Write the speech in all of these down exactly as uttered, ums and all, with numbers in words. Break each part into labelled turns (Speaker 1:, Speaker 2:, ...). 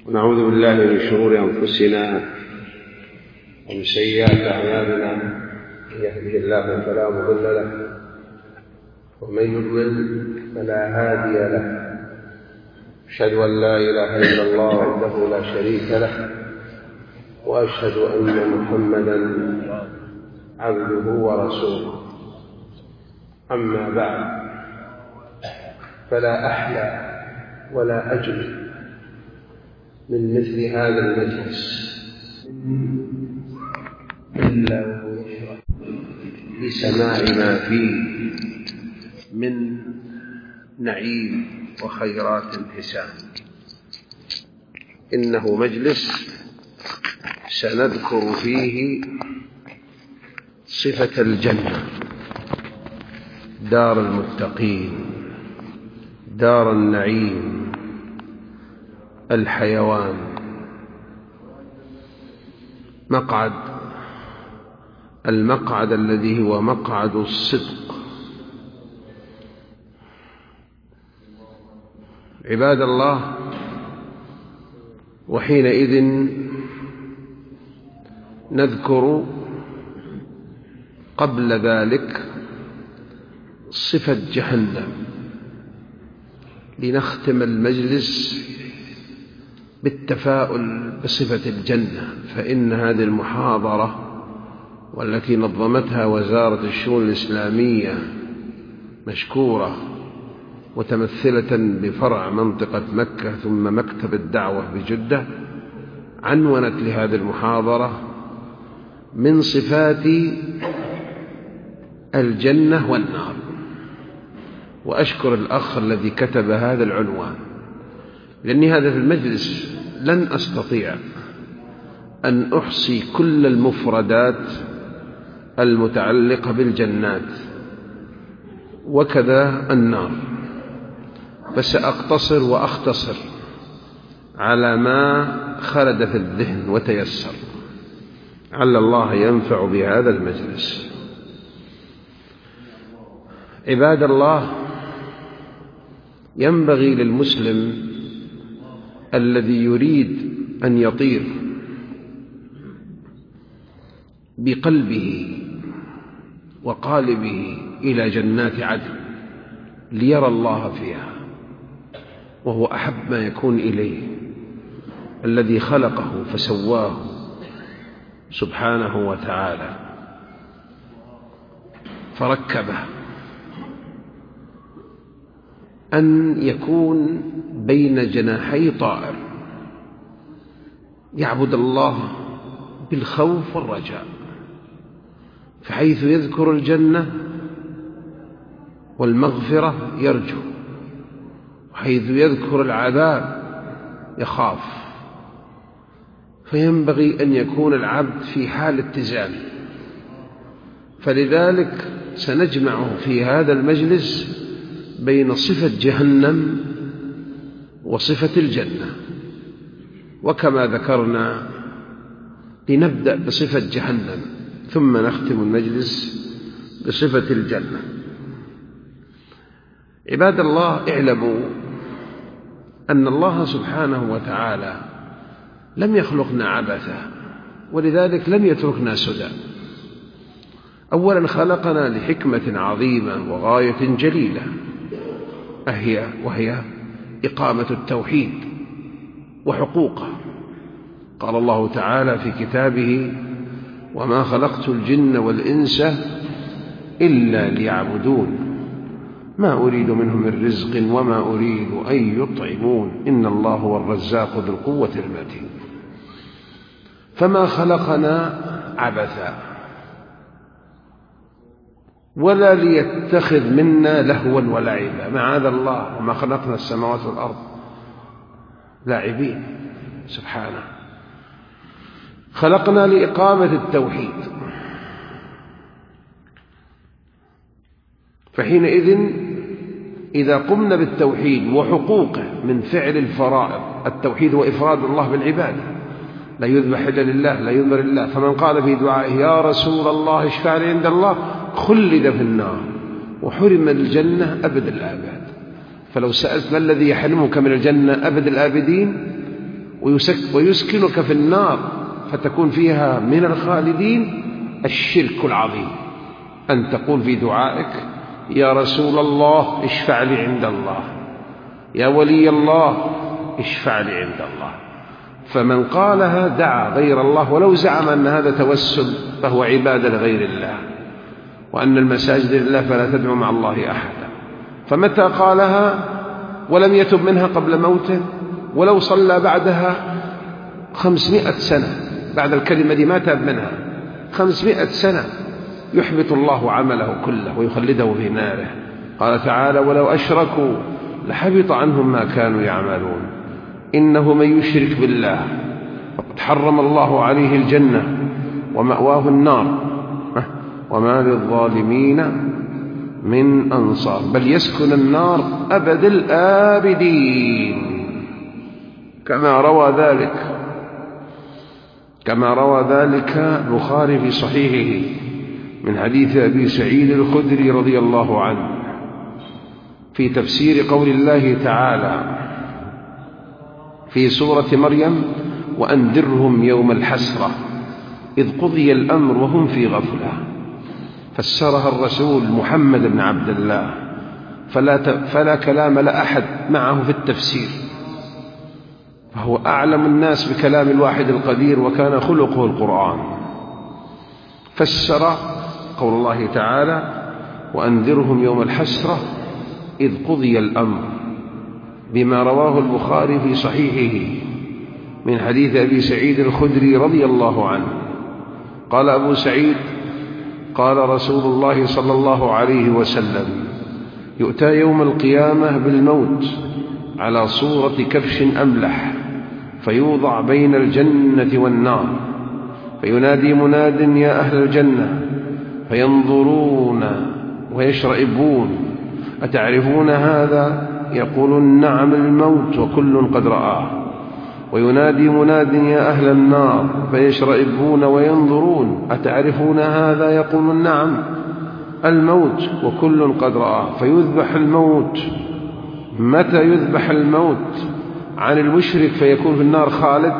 Speaker 1: ونعوذ بالله من شرور أنفسنا ومن سيئات أعمالنا. من يهده الله فلا مضل له ومن يضلل فلا هادي له. أشهد أن لا إله إلا الله وحده لا شريك له، وأشهد أن محمدا عبده ورسوله. أما بعد، فلا أحلى ولا أجل من مثل هذا المجلس إلا ويشرح لسماع ما فيه من نعيم وخيرات حسان. إنه مجلس سنذكر فيه صفة الجنة، دار المتقين، دار النعيم، الحيوان، مقعد المقعد الذي هو مقعد الصدق. عباد الله، وحينئذ نذكر قبل ذلك صفة جهنم لنختم المجلس بالتفاؤل بصفة الجنة، فإن هذه المحاضرة والتي نظمتها وزارة الشؤون الإسلامية مشكورة، متمثلة بفرع منطقة مكة ثم مكتب الدعوة بجدة، عنونت لهذه المحاضرة من صفات الجنة والنار. وأشكر الأخ الذي كتب هذا العنوان، لأني هذا في المجلس لن أستطيع أن أحصي كل المفردات المتعلقة بالجنات وكذا النار، فسأقتصر وأختصر على ما خلد في الذهن وتيسر، لعل الله ينفع بهذا المجلس. عباد الله، ينبغي للمسلم الذي يريد أن يطير بقلبه وقالبه إلى جنات عدن ليرى الله فيها، وهو أحب ما يكون إليه، الذي خلقه فسواه سبحانه وتعالى فركبه، أن يكون بين جناحي طائر يعبد الله بالخوف والرجاء، فحيث يذكر الجنة والمغفرة يرجو، وحيث يذكر العذاب يخاف. فينبغي أن يكون العبد في حال اتزان، فلذلك سنجمع في هذا المجلس بين صفة جهنم وصفة الجنة. وكما ذكرنا، لنبدأ بصفة جهنم ثم نختم المجلس بصفة الجنة. عباد الله، اعلموا أن الله سبحانه وتعالى لم يخلقنا عبثا، ولذلك لم يتركنا سدى. أولا خلقنا لحكمة عظيمة وغاية جليلة، أهي وهي إقامة التوحيد وحقوقه. قال الله تعالى في كتابه: وما خلقت الجن والإنس إلا ليعبدون ما أريد منهم من رزق وما أريد أن يطعمون إن الله هو الرزاق ذو القوة المتين. فما خلقنا عبثا ولا ليتخذ منا لهوا ولعبا، معاذ الله، وما خلقنا السماوات والأرض لاعبين سبحانه. خلقنا لإقامة التوحيد، فحينئذ إذا قمنا بالتوحيد وحقوقه من فعل الفرائض، التوحيد وإفراد الله بالعبادة، لا يذبح إلا لله، لا ينذر لله. فمن قال في دعائه يا رسول الله اشفع لي عند الله خلد في النار وحرم الجنة أبد الآباد. فلو سألت ما الذي يحرمك من الجنة أبد الآبدين ويسكنك في النار فتكون فيها من الخالدين الشرك العظيم، أن تقول في دعائك: يا رسول الله اشفع لي عند الله، يا ولي الله اشفع لي عند الله. فمن قالها دعا غير الله ولو زعم أن هذا توسل فهو عبادة لغير الله، وأن المساجد لله فلا تدعو مع الله أحدا. فمتى قالها ولم يتب منها قبل موته ولو صلى بعدها خمسمائة سنة، بعد الكلمة دي ما تاب منها خمسمائة سنة، يحبط الله عمله كله ويخلده في ناره. قال تعالى: ولو أشركوا لحبط عنهم ما كانوا يعملون. إنه من يشرك بالله فقد حرم الله عليه الجنة ومأواه النار وما للظالمين من أنصار، بل يسكن النار أبد الآبدين، كما روى ذلك كما روى ذلك البخاري في صحيحه من حديث أبي سعيد الخدري رضي الله عنه في تفسير قول الله تعالى في سورة مريم: وأنذرهم يوم الحسرة إذ قضي الأمر وهم في غفلة. فسرها الرسول محمد بن عبد الله، فلا, فلا كلام لأحد معه في التفسير، فهو أعلم الناس بكلام الواحد القدير، وكان خلقه القرآن. فسر قول الله تعالى: وأنذرهم يوم الحسرة إذ قضي الأمر، بما رواه البخاري في صحيحه من حديث أبي سعيد الخدري رضي الله عنه. قال أبو سعيد: قال رسول الله صلى الله عليه وسلم: يؤتى يوم القيامة بالموت على صورة كبش أملح، فيوضع بين الجنة والنار، فينادي مناد: يا أهل الجنة، فينظرون ويشرئبون: أتعرفون هذا؟ يقولون: نعم، الموت وكل قد رآه. وينادي مناد: يا أهل النار، فيشرئبون وينظرون: أتعرفون هذا؟ يقولون: نعم، الموت وكل قد رآه. فيذبح الموت. متى يذبح الموت عن المشرك فيكون في النار خالد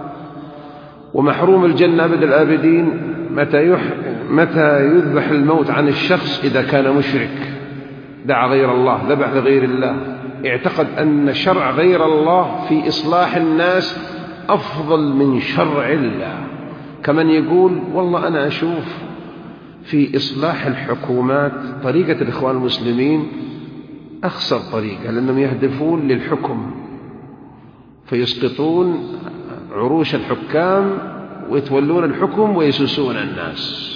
Speaker 1: ومحروم الجنة أبد الآبدين؟ متى, يح... متى يذبح الموت عن الشخص إذا كان مشرك، دعا غير الله، ذبح لغير الله، اعتقد أن شرع غير الله في إصلاح الناس أفضل من شرع الله، كمن يقول: والله أنا أشوف في إصلاح الحكومات طريقة الإخوان المسلمين أخسر طريقة، لأنهم يهدفون للحكم فيسقطون عروش الحكام ويتولون الحكم ويسوسون الناس،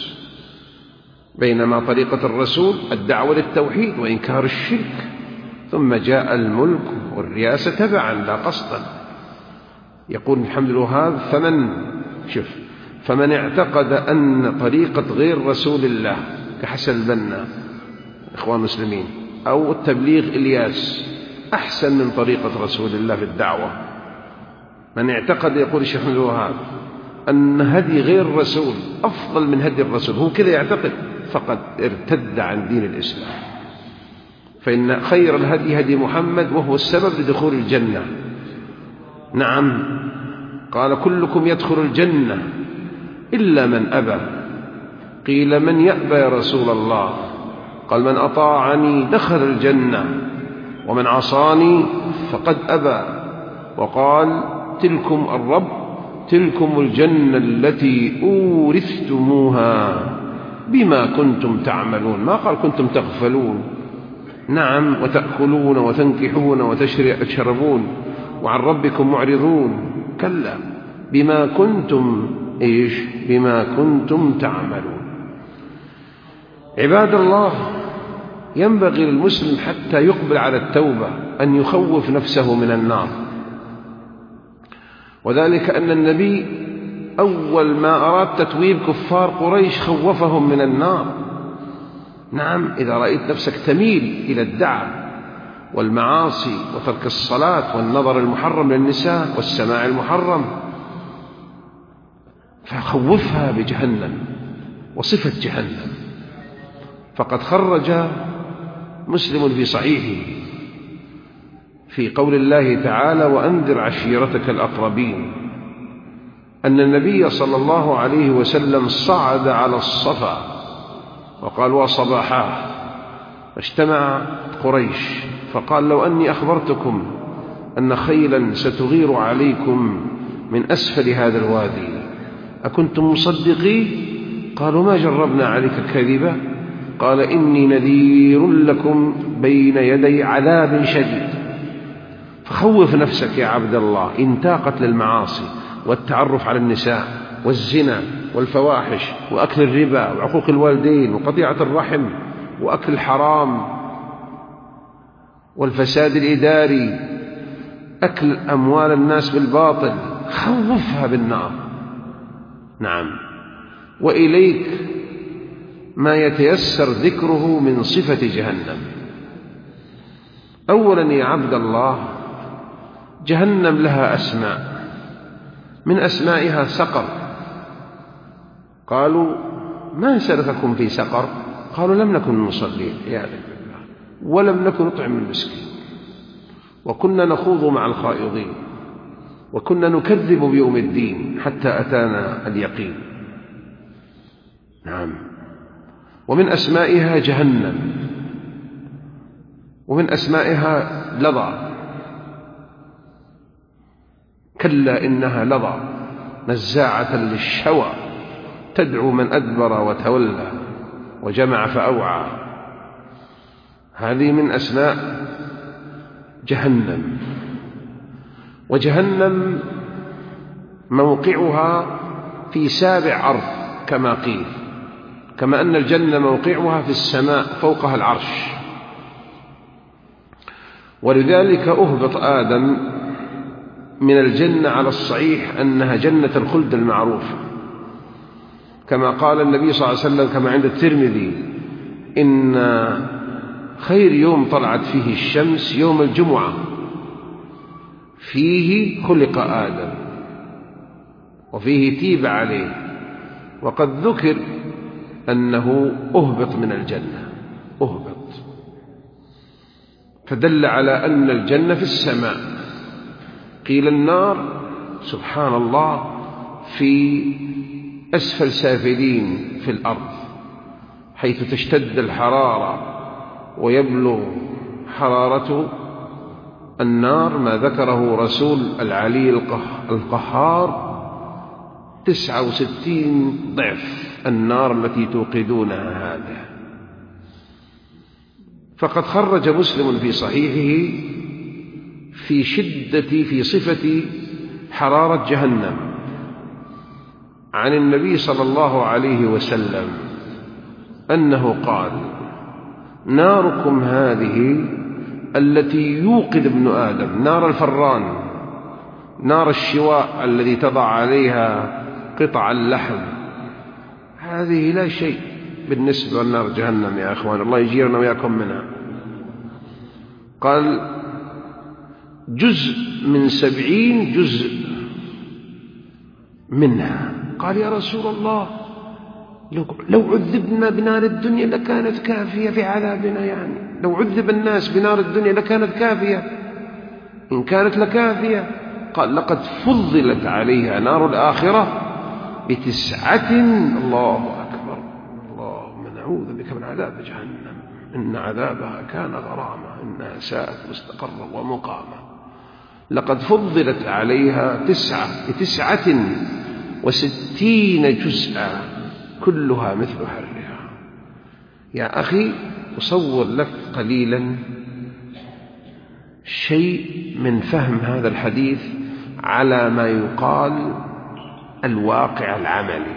Speaker 1: بينما طريقة الرسول الدعوة للتوحيد وإنكار الشرك، ثم جاء الملك والرئاسة تبعا لا قصدا. يقول محمد الوهاب: فمن شوف فمن اعتقد أن طريقة غير رسول الله كحسن البنا إخوان المسلمين أو التبليغ إلياس أحسن من طريقة رسول الله في الدعوة، من اعتقد، يقول الشيخ محمد الوهاب، أن هدي غير الرسول أفضل من هدي الرسول، هو كذا يعتقد، فقد ارتد عن دين الإسلام. فإن خير الهدي هدي محمد، وهو السبب لدخول الجنة. نعم، قال: كلكم يدخل الجنة إلا من أبى. قيل: من يأبى يا رسول الله؟ قال: من أطاعني دخل الجنة، ومن عصاني فقد أبى. وقال: تلكم الرب، تلكم الجنة التي أورثتموها بما كنتم تعملون، ما قال كنتم تغفلون. نعم، وتأكلون وتنكحون وتشربون وعن ربكم معرضون، كلا، بما كنتم إيش بما كنتم تعملون. عباد الله، ينبغي للمسلم حتى يقبل على التوبة أن يخوف نفسه من النار، وذلك أن النبي أول ما أراد تتويب كفار قريش خوفهم من النار. نعم، إذا رأيت نفسك تميل إلى الدعم والمعاصي وترك الصلاة والنظر المحرم للنساء والسماع المحرم، فخوفها بجهنم وصفة جهنم. فقد خرج مسلم في صحيحه في قول الله تعالى: وأنذر عشيرتك الأقربين، أن النبي صلى الله عليه وسلم صعد على الصفا وقال: وصباحاه، اجتمع قريش فقال: لو أني أخبرتكم أن خيلا ستغير عليكم من أسفل هذا الوادي أكنتم مصدقي؟ قالوا: ما جربنا عليك كذبا. قال: إني نذير لكم بين يدي عذاب شديد، فخوف نفسك يا عبد الله إن تاقت للمعاصي والتعرف على النساء والزنا والفواحش وأكل الربا وعقوق الوالدين وقطيعة الرحم وأكل الحرام والفساد الإداري، أكل أموال الناس بالباطل، خوفها بالنار. نعم. وإليك ما يتيسر ذكره من صفة جهنم. أولا يا عبد الله، جهنم لها أسماء، من أسمائها سقر. قالوا: ما سلككم في سقر؟ قالوا: لم نكن نصلي عياذا بالله، ولم نكن نطعم المسكين، وكنا نخوض مع الخائضين، وكنا نكذب بيوم الدين حتى أتانا اليقين. نعم. ومن أسمائها جهنم، ومن أسمائها لظى، كلا إنها لظى نزاعة للشوى تدعو من أدبر وتولى وجمع فأوعى. هذه من أسماء جهنم. وجهنم موقعها في سابع أرض كما قيل، كما أن الجنة موقعها في السماء فوقها العرش. ولذلك أهبط آدم من الجنة على الصحيح أنها جنة الخلد المعروفة، كما قال النبي صلى الله عليه وسلم كما عند الترمذي: إن خير يوم طلعت فيه الشمس يوم الجمعة، فيه خلق آدم وفيه تيب عليه. وقد ذكر أنه أهبط من الجنة، أهبط، فدل على أن الجنة في السماء. قيل النار سبحان الله في أسفل سافلين في الأرض، حيث تشتد الحرارة ويبلغ حرارة النار ما ذكره رسول العلي القهار تسعة وستين ضعف النار التي توقدونها هذا. فقد خرج مسلم في صحيحه في شدة في صفة حرارة جهنم عن النبي صلى الله عليه وسلم أنه قال: ناركم هذه التي يوقد ابن آدم، نار الفران، نار الشواء الذي تضع عليها قطع اللحم، هذه لا شيء بالنسبة لنار جهنم يا أخوان، الله يجيرنا وياكم منها. قال: جزء من سبعين جزء منها. قال: يا رسول الله، لو عذبنا بنار الدنيا لكانت كافية في عذابنا، يعني لو عذب الناس بنار الدنيا لكانت كافية، إن كانت لكافية. قال: لقد فضلت عليها نار الآخرة بتسعة. الله أكبر، اللهم نعوذ بك من عذاب جهنم، إن عذابها كان غراما، إنها ساءت مستقرا ومقاما. لقد فضلت عليها تسعة بتسعة وستين جزءا كلها مثل حرها. يا أخي أصور لك قليلا شيء من فهم هذا الحديث على ما يقال الواقع العملي.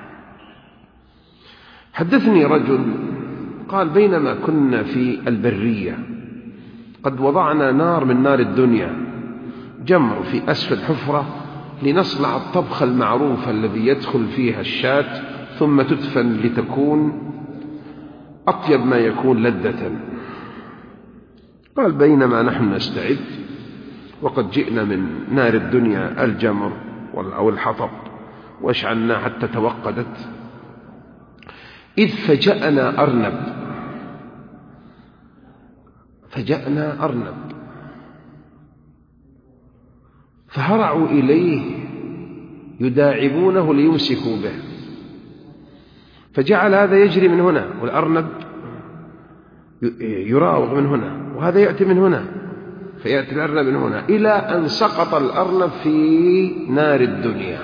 Speaker 1: حدثني رجل قال: بينما كنا في البرية قد وضعنا نار من نار الدنيا، جمر في أسفل حفرة لنصنع الطبخ المعروف الذي يدخل فيها الشاة ثم تدفن لتكون أطيب ما يكون لذة. قال: بينما نحن نستعد وقد جئنا من نار الدنيا الجمر أو الحطب واشعلنا حتى توقدت، إذ فجأنا أرنب، فجأنا أرنب فهرعوا إليه يداعبونه ليمسكوا به، فجعل هذا يجري من هنا والأرنب يراوغ من هنا، وهذا يأتي من هنا، فيأتي الأرنب من هنا، إلى أن سقط الأرنب في نار الدنيا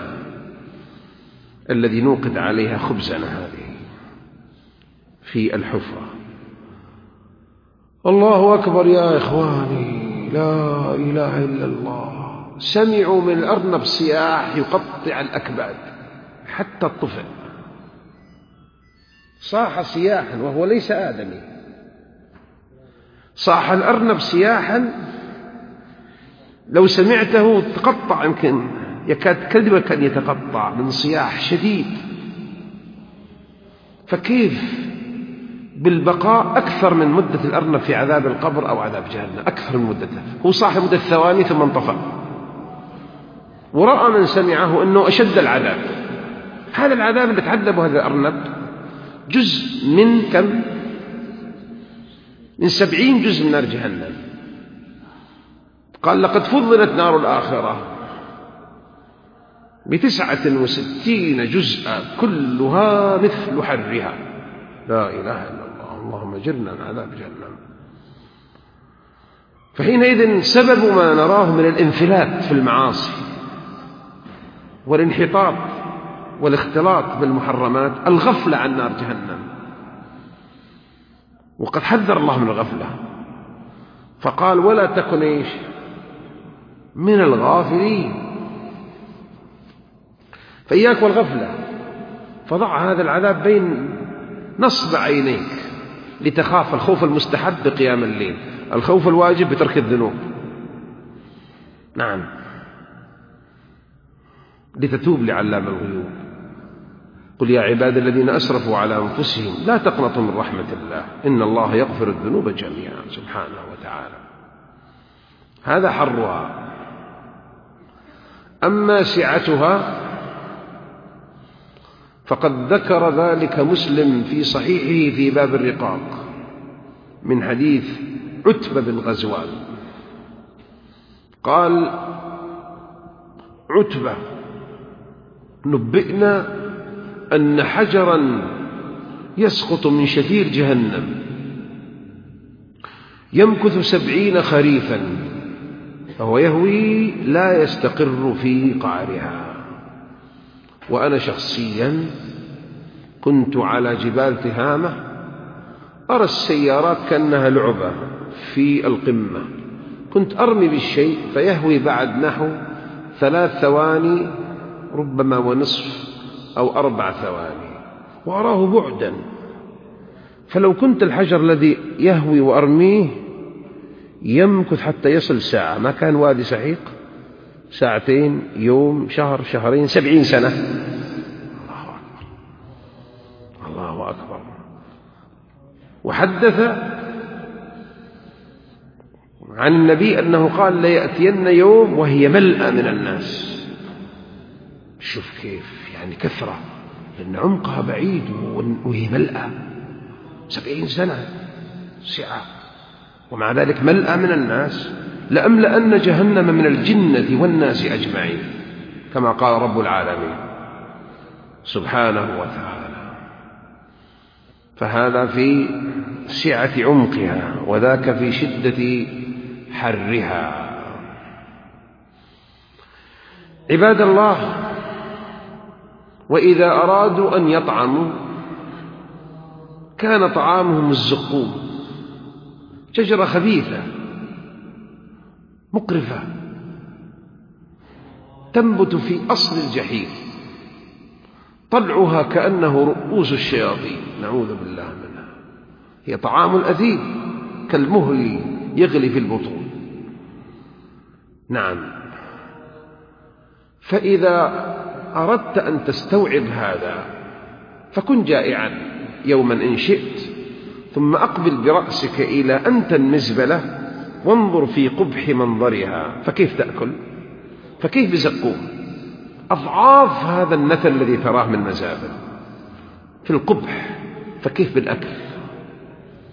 Speaker 1: الذي نوقد عليها خبزنا هذه في الحفرة. الله أكبر يا إخواني، لا إله إلا الله. سمعوا من الأرنب صياح يقطع الأكباد حتى الطفل، صاح صياحا وهو ليس آدمي، صاح الأرنب صياحا لو سمعته تقطع، يمكن يكاد كذبك أن يتقطع من صياح شديد. فكيف بالبقاء أكثر من مدة الأرنب في عذاب القبر أو عذاب جهنم، أكثر من مدته، هو صاح مدة ثواني ثم انطفأ، ورأى من سمعه أنه أشد العذاب. هذا العذاب اللي تعذبه هذا الأرنب جزء من كم؟ من سبعين جزء من نار جهنم. قال لقد فضلت نار الآخرة بتسعة وستين جزءا كلها مثل حرها. لا إله إلا الله، اللهم اجرنا من عذاب جهنم. فحينئذ سبب ما نراه من الانفلات في المعاصي والانحطاط والاختلاط بالمحرمات الغفلة عن نار جهنم، وقد حذر الله من الغفلة فقال ولا تكن إيش من الغافلين. فإياك والغفلة، فضع هذا العذاب بين نصب عينيك لتخاف الخوف المستحب بقيام الليل، الخوف الواجب بترك الذنوب، نعم، لتتوب لعلام الغيوب. قل يا عباد الذين أسرفوا على أنفسهم لا تقنطوا من رحمة الله إن الله يغفر الذنوب جميعا سبحانه وتعالى. هذا حرها. أما سعتها فقد ذكر ذلك مسلم في صحيحه في باب الرقاق من حديث عتبة بن غزوان. قال عتبة نبئنا أن حجرا يسقط من شفير جهنم يمكث سبعين خريفا فهو يهوي لا يستقر في قعرها. وأنا شخصيا كنت على جبال تهامة أرى السيارات كأنها لعبة في القمة، كنت أرمي بالشيء فيهوي بعد نحو ثلاث ثواني ربما ونصف أو أربع ثواني وأراه بعدا. فلو كنت الحجر الذي يهوي وأرميه يمكث حتى يصل ساعة، ما كان وادي سحيق، ساعتين، يوم، شهر، شهرين، سبعين سنة. الله أكبر، الله أكبر. وحدث عن النبي أنه قال ليأتين يوم وهي ملأى من الناس. شوف كيف يعني كثرة، لأن عمقها بعيد وهي ملأى، سبعين سنة سعة، ومع ذلك ملأى من الناس. لأملأن جهنم من الجنة والناس أجمعين كما قال رب العالمين سبحانه وتعالى. فهذا في سعة عمقها وذاك في شدة حرها. عباد الله، وإذا أرادوا أن يطعموا كان طعامهم الزقوم، شجرة خبيثة مقرفة تنبت في أصل الجحيم، طلعها كأنه رؤوس الشياطين، نعوذ بالله منها. هي طعام الأثيم كالمهل يغلي في البطون. نعم. فإذا أردت أن تستوعب هذا فكن جائعا يوما إن شئت، ثم أقبل برأسك إلى أنت المزبلة وانظر في قبح منظرها، فكيف تأكل؟ فكيف بزقوم أضعاف هذا النتن الذي تراه من مزابل في القبح، فكيف بالأكل؟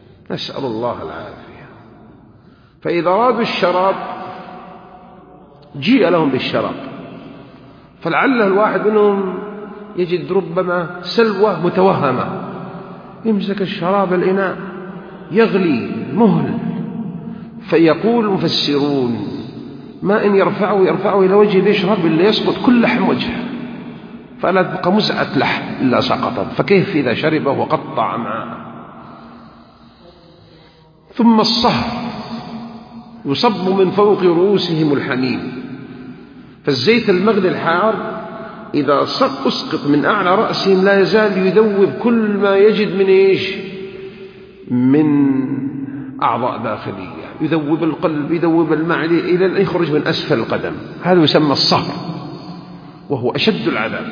Speaker 1: نسأل الله العافية. فإذا أرادوا الشراب جيء لهم بالشراب، فلعل الواحد منهم يجد ربما سلوى متوهمة، يمسك الشراب الإناء يغلي مهل، فيقول المفسرون ما إن يرفعه يرفعه إلى وجهه ليشرب إلا يسقط كل لحم وجهه، فلا تبقى مزعة لحم إلا سقطت، فكيف إذا شربه وقطع معه. ثم الصهر يصب من فوق رؤوسهم الحميم، فالزيت المغلي الحار إذا أسقط من أعلى رأسهم لا يزال يذوب كل ما يجد من إيش؟ من أعضاء داخلية، يذوب القلب، يذوب المعدة، إلى أن يخرج من أسفل القدم. هذا يسمى الصهر، وهو أشد العذاب.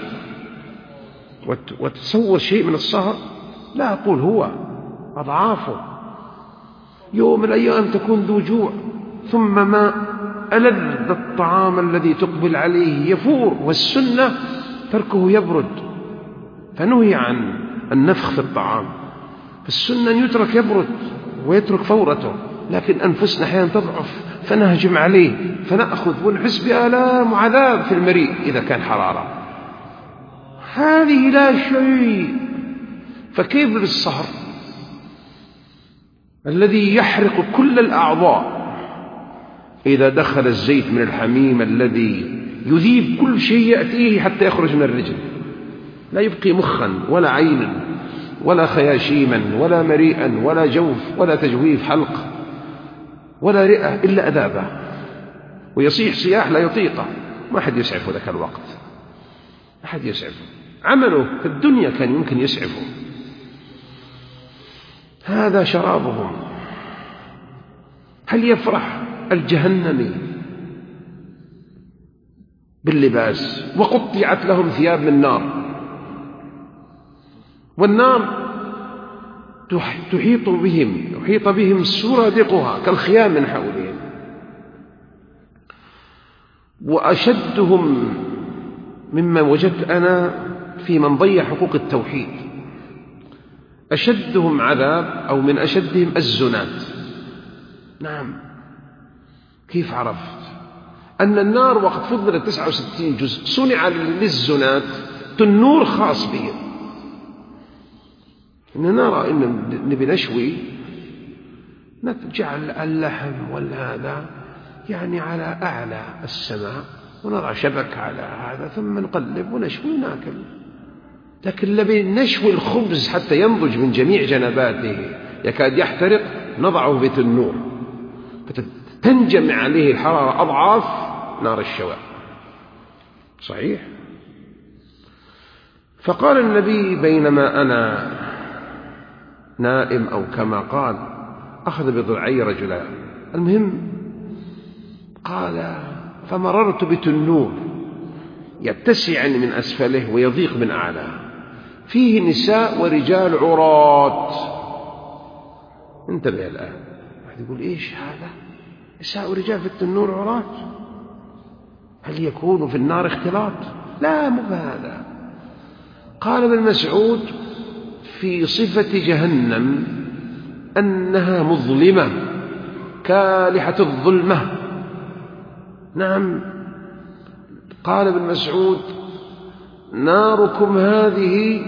Speaker 1: وتصور شيء من الصهر، لا أقول هو، أضعافه. يوم من الأيام تكون ذو جوع، ثم ما ألذ الطعام الذي تقبل عليه يفور، والسنة تركه يبرد، فنهي عن النفخ في الطعام، فالسنة أن يترك يبرد ويترك فورته، لكن أنفسنا أحيانا تضعف فنهجم عليه، فنأخذ ونحس بآلام وعذاب في المريء إذا كان حرارة. هذه لا شيء، فكيف بالصهر الذي يحرق كل الأعضاء إذا دخل الزيت من الحميم الذي يذيب كل شيء يأتيه حتى يخرج من الرجل، لا يبقي مخا ولا عينا ولا خياشيما ولا مريئا ولا جوف ولا تجويف حلق ولا رئة إلا أذابه، ويصيح صياح لا يطيقه، ما أحد يسعفه ذاك الوقت، ما أحد يسعفه، عمله في الدنيا كان يمكن يسعفه. هذا شرابهم. هل يفرح الجهنمي باللباس وقطعت لهم ثياب من نار، والنار تحيط بهم، يحيط بهم سرادقها كالخيام من حولهم. وأشدهم مما وجدت أنا في من ضيع حقوق التوحيد، أشدهم عذاب أو من أشدهم الزنات. نعم، كيف عرفت أن النار وقد فضلت تسعة وستين جزء صنع للزنات تنور خاص بهم؟ إن نرى إن نبي نشوي نجعل اللحم والهذا يعني على أعلى السماء، ونضع شبك على هذا، ثم نقلب ونشوي وناكل. لكن نبي نشوي الخبز حتى ينضج من جميع جنباته يكاد يحترق، نضعه في النور فتنجمع عليه الحرارة أضعاف نار الشواء. صحيح. فقال النبي بينما أنا نائم، أو كما قال أخذ بضلعي رجلان، المهم قال فمررت بتنور يتسع من أسفله ويضيق من أعلاه، فيه نساء ورجال عراة. انتبه الآن، واحد يقول إيش هذا؟ نساء ورجال في التنور عراة؟ هل يكون في النار اختلاط؟ لا، مو هذا. قال ابن مسعود في صفة جهنم أنها مظلمة كالحة الظلمة. نعم، قال ابن مسعود ناركم هذه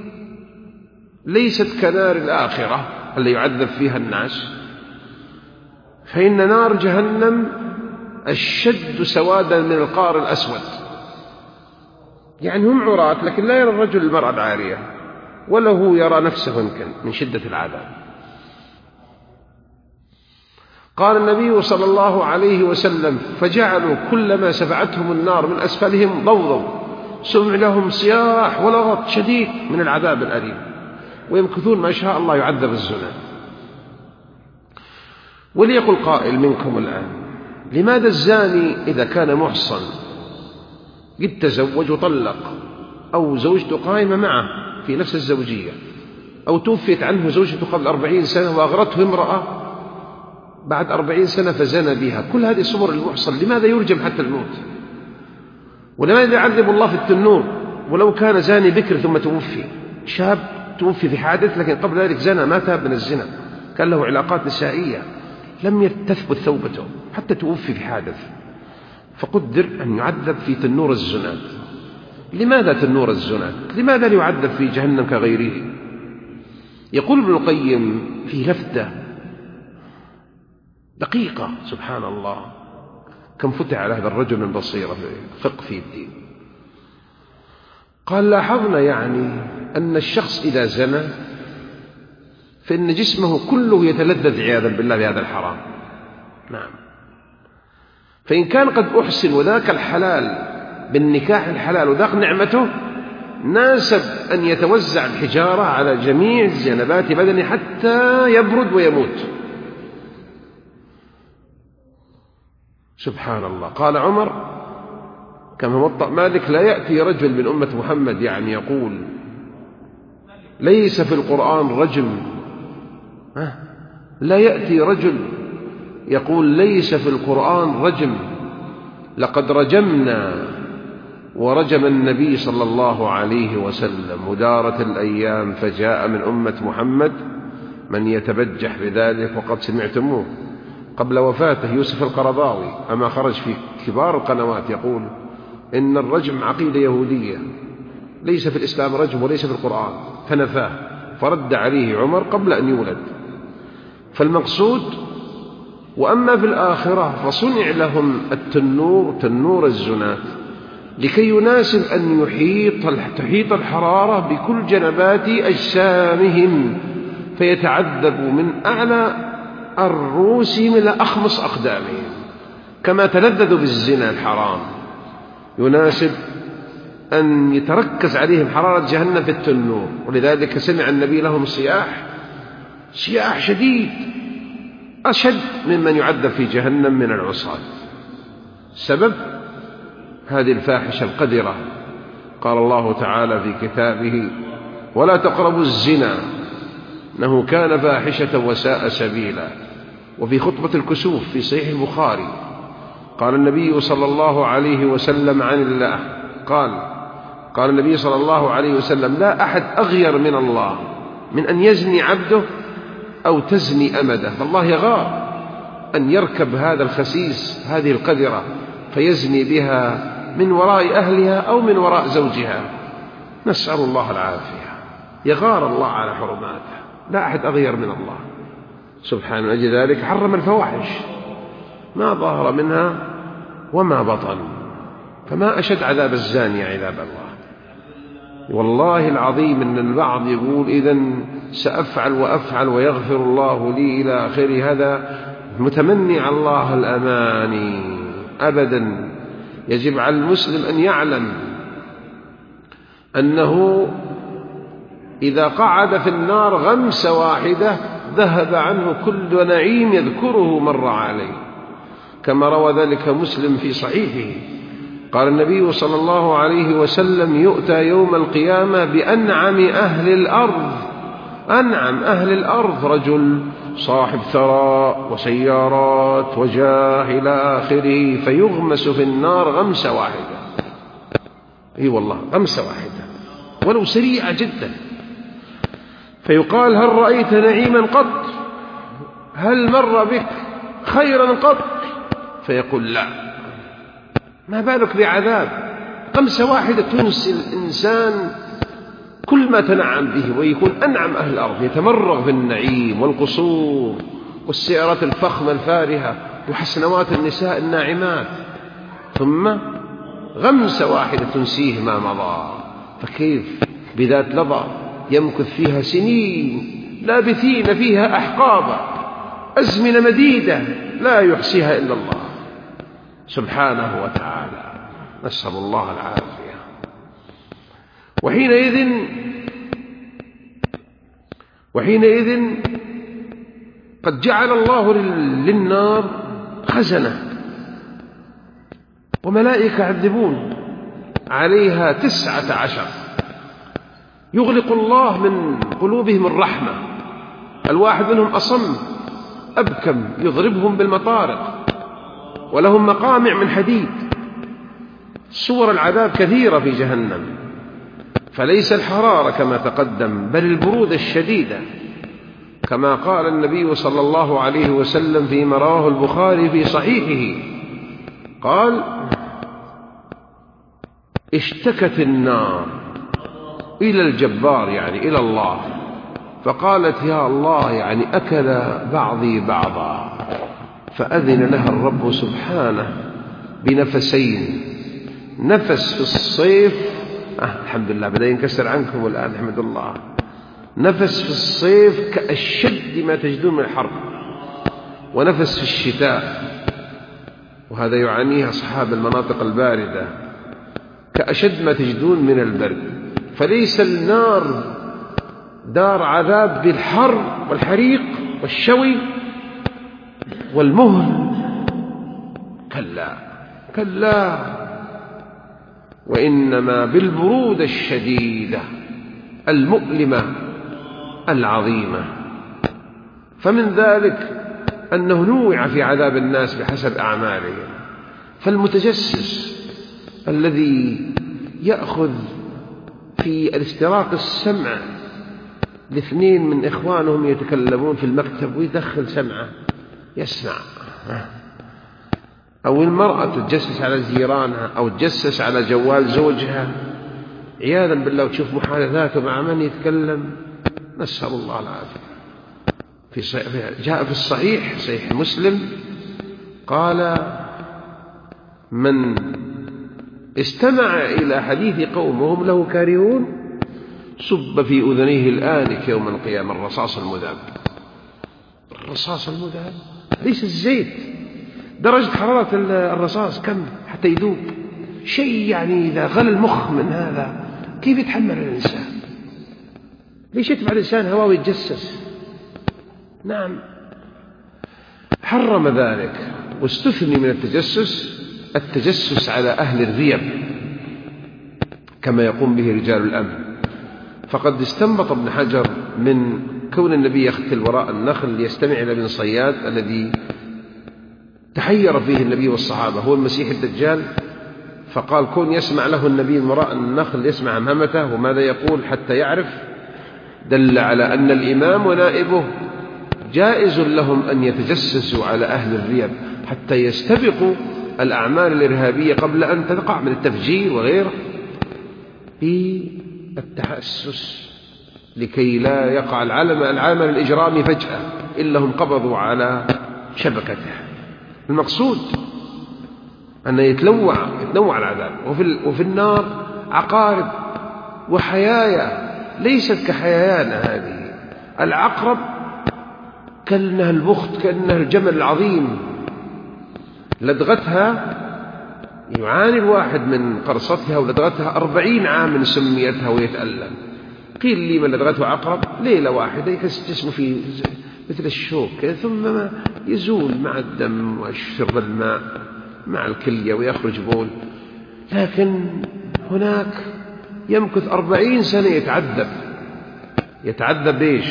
Speaker 1: ليست كنار الآخرة اللي يعذب فيها الناس، فإن نار جهنم أشد سوادا من القار الأسود. يعني هم عراة لكن لا يرى الرجل المرأة العارية، ولا هو يرى نفسه يمكن من شدة العذاب. قال النبي صلى الله عليه وسلم فجعلوا كلما سفعتهم النار من أسفلهم ضوضوا، سمع لهم صياح ولغط شديد من العذاب الأليم، ويمكثون ما شاء الله يعذب الزنا. وليقل قائل منكم الآن لماذا الزاني إذا كان محصن قد تزوج وطلق، أو زوجته قائمة معه في نفس الزوجية، أو توفيت عنه زوجته قبل أربعين سنة وأغرته امرأة بعد أربعين سنة فزنى بها، كل هذه صور المحصن، لماذا يرجم حتى الموت؟ ولماذا يعذب الله في التنور؟ ولو كان زاني بكر ثم توفي، شاب توفي في حادث لكن قبل ذلك زنى ما تاب من الزنا، كان له علاقات نسائية، لم تثبت توبته حتى توفي في حادث، فقدر أن يعذب في تنور الزناد. لماذا تنور الزناد؟ لماذا لا يعذب في جهنم كغيره؟ يقول ابن القيم في لفتة دقيقة سبحان الله، كم فتح على هذا الرجل من بصيرة فقه في الدين. قال لاحظنا يعني أن الشخص إذا زنى فإن جسمه كله يتلذذ عياذا بالله بهذا الحرام. نعم، فإن كان قد أحسن وذاك الحلال بالنكاح الحلال وذاك نعمته، ناسب أن يتوزع الحجارة على جميع زينبات بدنه حتى يبرد ويموت. سبحان الله. قال عمر كما موطأ مالك: لا يأتي رجل من أمة محمد يعني يقول ليس في القرآن رجم، لا يأتي رجل يقول ليس في القرآن رجم، لقد رجمنا ورجم النبي صلى الله عليه وسلم، ودارت الأيام فجاء من أمة محمد من يتبجح بذلك، وقد سمعتموه قبل وفاته يوسف القرضاوي أما خرج في كبار القنوات يقول إن الرجم عقيدة يهودية، ليس في الإسلام رجم وليس في القرآن، فنفاه، فرد عليه عمر قبل أن يولد. فالمقصود: وأما في الآخرة فصنع لهم التنور تنور الزنات لكي يناسب أن يحيط تحيط الحرارة بكل جنبات أجسامهم، فيتعذبوا من أعلى الرؤوسهم إلى أخمص أقدامهم، كما تلذذوا بالزنا الحرام يناسب أن يتركز عليهم حرارة جهنم في التنور. ولذلك سمع النبي لهم صياح صياح شديد أشد ممن يعذب في جهنم من العصاة. سبب هذه الفاحشة القذرة. قال الله تعالى في كتابه: ولا تقربوا الزنا إنه كان فاحشة وساء سبيلا. وفي خطبة الكسوف في صحيح البخاري قال النبي صلى الله عليه وسلم عن الله قال قال النبي صلى الله عليه وسلم: لا أحد أغير من الله من أن يزني عبده أو تزني أمده. فالله يغار أن يركب هذا الخسيس هذه القذرة فيزني بها من وراء أهلها أو من وراء زوجها، نسأل الله العافية. يغار الله على حرماته، لا أحد أغير من الله سبحانه. أجل ذلك حرم الفواحش ما ظهر منها وما بطن، فما أشد عذاب الزاني عذاب الله. والله العظيم أن البعض يقول إذن سأفعل وأفعل ويغفر الله لي إلى آخره، هذا متمني على الله الأماني. أبدا، يجب على المسلم أن يعلم أنه إذا قعد في النار غمسة واحدة ذهب عنه كل نعيم يذكره مر عليه، كما روى ذلك مسلم في صحيحه. قال النبي صلى الله عليه وسلم: يؤتى يوم القيامة بأنعم أهل الأرض. أنعم أهل الأرض رجل صاحب ثراء وسيارات وجاه إلى آخره، فيغمس في النار غمسة واحدة. اي والله غمسة واحدة ولو سريعة جدا، فيقال: هل رأيت نعيما قط؟ هل مر بك خيرا قط؟ فيقول: لا. ما بالك بعذاب غمسة واحدة تنسي الإنسان كل ما تنعم به، ويكون أنعم أهل الأرض، يتمرغ في النعيم والقصور والسيارات الفخمة الفارهة وحسنوات النساء الناعمات، ثم غمسة واحدة تنسيه ما مضى. فكيف بذات لظى يمكث فيها سنين لابثين فيها أحقابا، أزمنة مديدة لا يحصيها إلا الله سبحانه وتعالى، نسأل الله العافية. وحينئذ وحينئذ قد جعل الله للنار خزنة وملائكة يعذبون عليها تسعة عشر، يغلق الله من قلوبهم الرحمة. الواحد منهم أصم أبكم يضربهم بالمطارق، ولهم مقامع من حديد. صور العذاب كثيرة في جهنم، فليس الحرارة كما تقدم بل البرودة الشديدة، كما قال النبي صلى الله عليه وسلم فيما رواه البخاري في صحيحه: قال اشتكت النار إلى الجبار يعني إلى الله، فقالت يا الله يعني أكل بعضي بعضا، فأذن لها الرب سبحانه بنفسين، نفس في الصيف آه الحمد لله بدأ ينكسر عنكم الآن الحمد لله، نفس في الصيف كأشد ما تجدون من الحرب، ونفس في الشتاء، وهذا يعانيه أصحاب المناطق الباردة، كأشد ما تجدون من البرد. فليس النار دار عذاب بالحر والحريق والشوي والمهل، كلا كلا، وإنما بالبرودة الشديدة المؤلمة العظيمة. فمن ذلك أنه نوع في عذاب الناس بحسب أعمالهم. فالمتجسس الذي يأخذ في الاستراق السمع لاثنين من إخوانهم يتكلمون في المكتب ويدخل سمعه يسمع، أو المرأة تتجسس على جيرانها أو تجسس على جوال زوجها عياذا بالله، وتشوف محادثاته مع من يتكلم، نسأل الله العافية. في صحيح جاء في الصحيح صحيح مسلم قال من استمع إلى حديث قوم وهم له كارهون صب في أذنيه الآنك يوم القيامة الرصاص المذاب. الرصاص المذاب ليس الزيت، درجة حرارة الرصاص كم حتى يذوب شيء، يعني إذا غلى المخ من هذا كيف يتحمل الإنسان؟ ليش يتبع الإنسان هواه ويتجسس؟ نعم، حرم ذلك. واستثني من التجسس التجسس على أهل الريب كما يقوم به رجال الأمن. فقد استنبط ابن حجر من كون النبي يختل وراء النخل ليستمع إلى ابن صياد الذي تحير فيه النبي والصحابة هو المسيح الدجال، فقال كون يسمع له النبي من وراء النخل يسمع همته وماذا يقول حتى يعرف، دل على أن الإمام ونائبه جائز لهم أن يتجسسوا على أهل الريب حتى يستبقوا الأعمال الإرهابية قبل أن تقع من التفجير وغيره بالتحسس، لكي لا يقع العمل العمل الإجرامي فجأة إلا هم قبضوا على شبكته. المقصود أن يتنوع يتنوع العذاب. وفي, وفي النار عقارب وحيايا ليست كحيايانا هذه. العقرب كأنها البخت، كأنها الجمل العظيم، لدغتها يعاني الواحد من قرصتها، ولدغتها أربعين عاما سميتها ويتألم. قيل لي من لدغته عقرب ليلة واحدة يكس جسمه في مثل الشوك، ثم يزول مع الدم وشرب الماء مع الكلية ويخرج بول. لكن هناك يمكث أربعين سنة يتعذب. يتعذب بإيش؟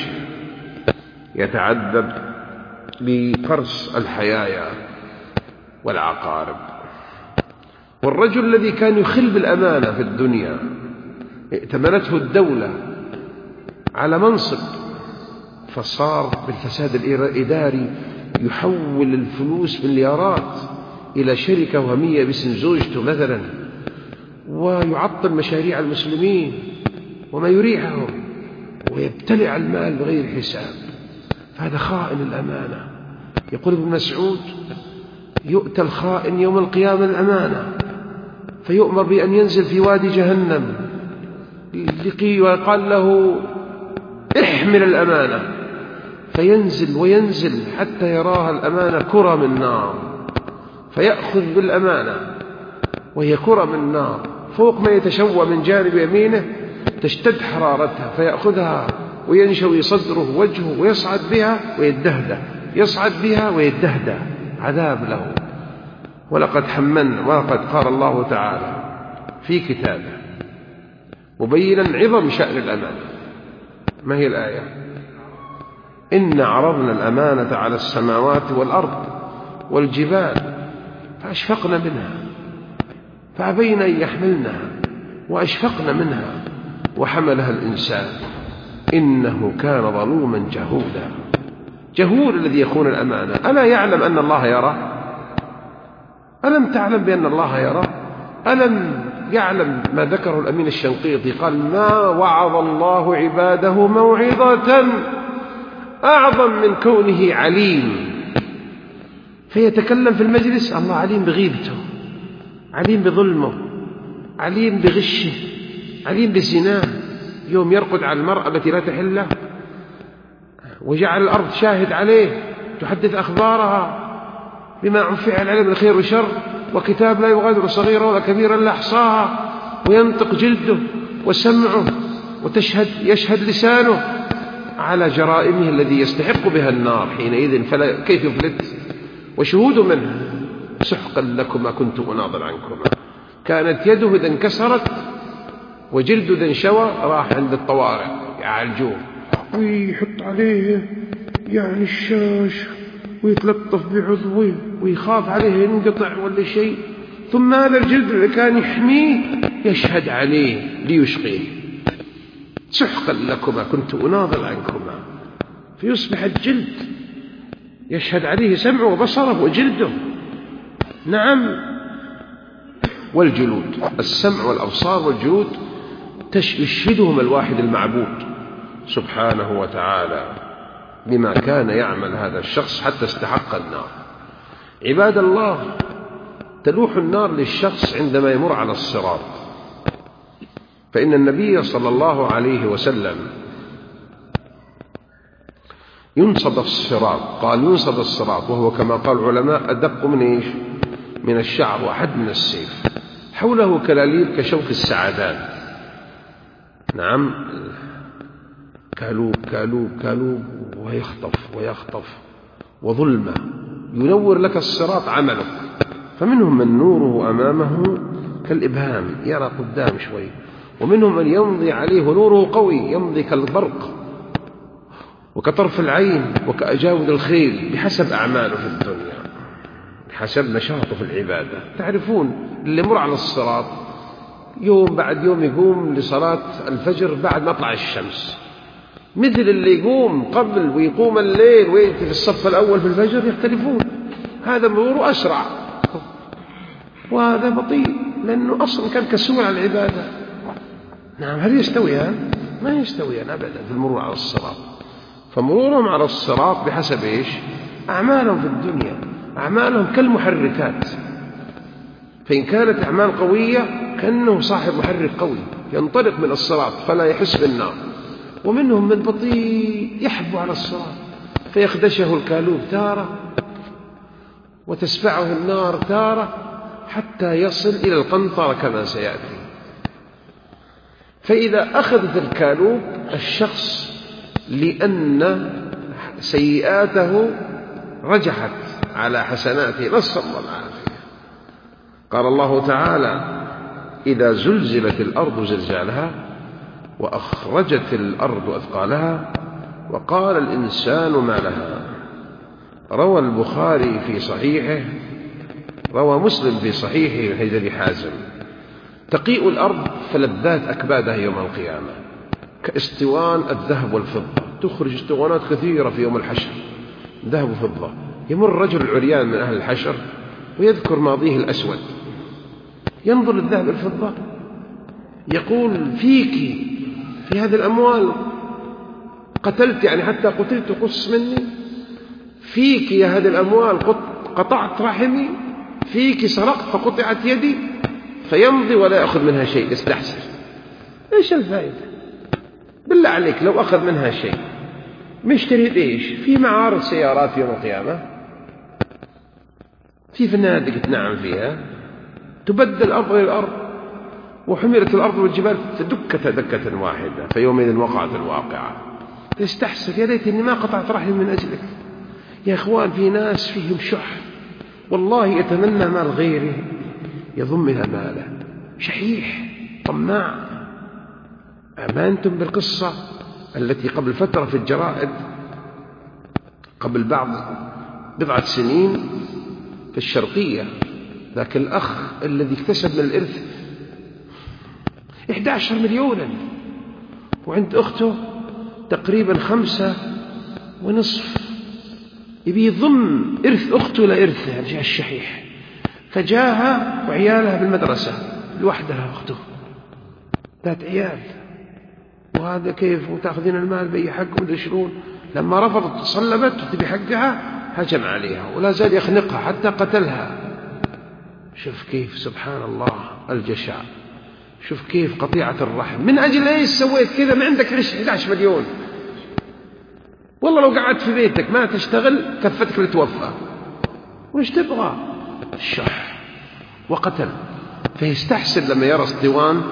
Speaker 1: يتعذب بقرص الحيايا والعقارب. والرجل الذي كان يخل بالأمانة في الدنيا ائتمنته الدولة على منصب، فصار بالفساد الإداري يحول الفلوس مليارات إلى شركة وهمية باسم زوجته مثلا، ويعطل مشاريع المسلمين وما يريحهم، ويبتلع المال بغير حساب. فهذا خائن الأمانة. يقول ابن مسعود يؤتى الخائن يوم القيامة الأمانة فيؤمر بأن ينزل في وادي جهنم ويقال له احمل الأمانة، فينزل وينزل حتى يراها الأمانة كرة من نار، فيأخذ بالأمانة وهي كرة من نار فوق ما يتشوى من جانب يمينه تشتد حرارتها، فيأخذها وينشوي صدره وجهه ويصعد بها ويدهده، يصعد بها ويدهده، عذاب له. ولقد حملنا، ولقد قال الله تعالى في كتابه مبينا عظم شأن الأمانة. ما هي الآية؟ إن عرضنا الأمانة على السماوات والأرض والجبال فأشفقن منها فأبين أن يحملنها وأشفقن منها وحملها الإنسان إنه كان ظلوما جهولا. جهول الذي يخون الأمانة، ألا يعلم أن الله يرى؟ ألم تعلم بأن الله يرى؟ ألم يعلم ما ذكره الأمين الشنقيطي؟ قال: ما وعظ الله عباده موعظة أعظم من كونه عليم. فيتكلم في المجلس، الله عليم بغيبته، عليم بظلمه، عليم بغشه، عليم بزناه، يوم يرقد على المرأة التي لا تحل له، وجعل الأرض شاهد عليه تحدث أخبارها بما فعل عليه من الخير والشر، وكتاب لا يغادر صغيرا ولا كبيرا إلا أحصاها، وينطق جلده وسمعه وتشهد يشهد لسانه على جرائمه الذي يستحق بها النار حينئذ، فلا كيف يفلت؟ وشهود منه: سحقا لكما كنت أناظر عنكما. كانت يده إذا انكسرت وجلده إذا انشوى راح عند الطوارئ يعالجوه ويحط عليه يعني الشاش ويتلطف بعضوه ويخاف عليه ينقطع ولا شيء، ثم هذا الجلد اللي كان يحميه يشهد عليه ليشقيه. سحقا لكما كنت أناظر عنكما. فيصبح الجلد يشهد عليه سمعه وبصره وجلده. نعم. والجلود، السمع والأبصار والجلود يشهدهم الواحد المعبود سبحانه وتعالى بما كان يعمل هذا الشخص حتى استحق النار. عباد الله، تلوح النار للشخص عندما يمر على الصراط، فإن النبي صلى الله عليه وسلم ينصب الصراط، قال ينصب الصراط وهو كما قال العلماء أدق من إيش؟ من الشعر وأحد من السيف، حوله كلاليب كشوك السعدان. نعم، كالوب كالوب كالوب، ويخطف ويخطف، وظلمة ينور لك الصراط عملك. فمنهم من نوره أمامه كالإبهام يرى قدام شوي، ومنهم من يمضي عليه نوره قوي يمضي كالبرق وكطرف العين وكأجاود الخيل، بحسب أعماله في الدنيا، بحسب نشاطه في العبادة. تعرفون اللي مر على الصراط يوم بعد يوم يقوم لصلاة الفجر بعد مطلع الشمس، مثل اللي يقوم قبل ويقوم الليل ويأتي في الصف الأول في الفجر يختلفون. هذا مروره أسرع وهذا بطيء، لأنه أصلا كان كسول على العبادة. نعم، هل يستويان؟ ما يستويان أبدا في المرور على الصراط. فمرورهم على الصراط بحسب إيش؟ أعمالهم في الدنيا. أعمالهم كالمحركات، فإن كانت أعمال قوية كأنه صاحب محرك قوي ينطلق من الصراط فلا يحس بالنار. ومنهم من بطيء يحبو على الصراط فيخدشه الكالوب تارة وتسفعه النار تارة حتى يصل إلى القنطرة كما سيأتي. فإذا أخذت الكالوب الشخص لأن سيئاته رجحت على حسناته، نسأل الله العافية. قال الله تعالى: إذا زلزلت الأرض زلزالها وأخرجت الأرض أثقالها وقال الإنسان ما لها. روى البخاري في صحيحه، روى مسلم في صحيحه من حديث أبي حازم: تقيء الأرض فلذات أكبادها يوم القيامة كاستوان الذهب والفضة. تخرج استوانات كثيرة في يوم الحشر، ذهب وفضة. يمر رجل العريان من أهل الحشر ويذكر ماضيه الأسود، ينظر الذهب والفضة يقول: فيك في هذه الأموال قتلت، يعني حتى قتلت قص مني. فيك يا هذه الأموال قطعت رحمي، فيك سرقت فقطعت يدي. فيمضي ولا يأخذ منها شيء، يستحسر. إيش الفائدة؟ بالله عليك لو أخذ منها شيء مشتري إيش؟ في معارض سيارات يوم القيامة، في فنادق تنعم فيها، تبدل الأرض غير الأرض، وحملت الأرض والجبال دكة دكة واحدة، فيومئذ وقعت الواقعة. تستحسر يا ليتني ما قطعت رحم من أجلك. يا إخوان، في ناس فيهم شح، والله يتمنى مال غيره يضم إلى ماله، شحيح طماع. آمنتم بالقصة التي قبل فترة في الجرائد، قبل بعض بضعة سنين في الشرقية، ذاك الأخ الذي اكتسب من الإرث إحدى عشر مليونا، وعند أخته تقريبا خمسة ونصف، يبي يضم إرث أخته لإرثه. الشحيح فجاها وعيالها بالمدرسة لوحدها أخته ذات عيال، وهذا كيف وتأخذين المال بأي حق ومدري شلون. لما رفضت صلبت وتبي حقها هجم عليها ولا زال يخنقها حتى قتلها. شوف كيف سبحان الله الجشع، شوف كيف قطيعة الرحم. من أجل إيش سويت كذا؟ ما عندك أحد عشر مليون، والله لو قعدت في بيتك ما تشتغل كفتك لتوفى، وإيش تبغى؟ الشح. وقتل. فيستحسن لما يرى اسطوان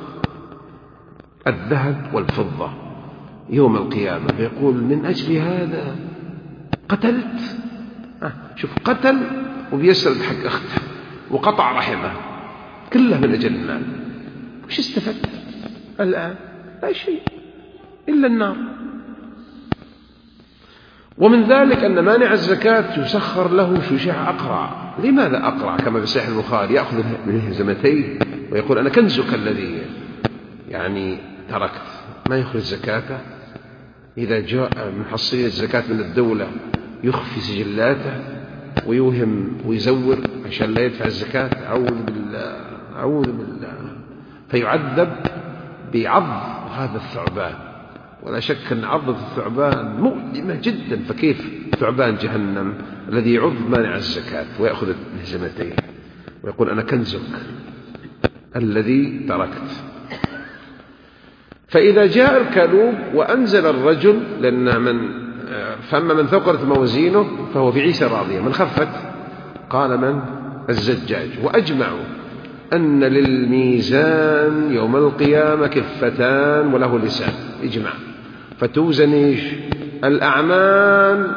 Speaker 1: الذهب والفضة يوم القيامة فيقول من أجل هذا قتلت. آه شوف قتل وبيسرد حق أخته وقطع رحمه كله من أجل المال. وش استفدت الآن؟ لا شيء إلا النار. ومن ذلك أن مانع الزكاة يسخر له شجاع أقرع. لماذا أقرع؟ كما في صحيح البخاري يأخذ من هزمتيه ويقول أنا كنزك الذي يعني تركت. ما يخرج زكاته. إذا جاء محصلين الزكاة من الدولة يخفي سجلاته ويوهم ويزور عشان لا يدفع الزكاة. أعوذ بالله أعوذ بالله. فيعذب بعض هذا الثعبان. ولا شك أن عضة الثعبان مؤلمة جدا. فكيف ثعبان جهنم الذي يعض مانع الزكاة ويأخذ هزمتيه ويقول أنا كنزك الذي تركت. فإذا جاء الكلوب وأنزل الرجل، لأن من فأما من ثقلت موازينه فهو في عيسى راضية، من خفت قال من الزجاج. وأجمعوا أن للميزان يوم القيامة كفتان وله لسان. إجماع. فتوزن إيش؟ الأعمال،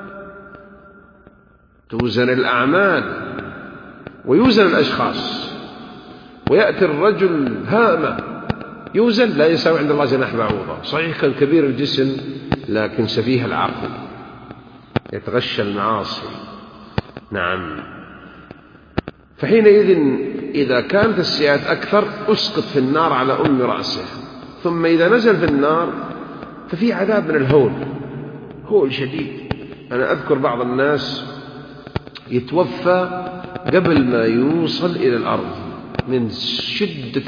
Speaker 1: توزن الأعمال ويوزن الأشخاص. ويأتي الرجل هامة يوزن لا يساوي عند الله جناح بعوضة. صحيح كان كبير الجسم لكن سفيه العقل يتغشى المعاصي. نعم. فحينئذ إذا كانت السيئات أكثر أسقط في النار على أم رأسه. ثم إذا نزل في النار ففي عذاب من الهول، هول شديد. أنا أذكر بعض الناس يتوفى قبل ما يوصل إلى الأرض من شدة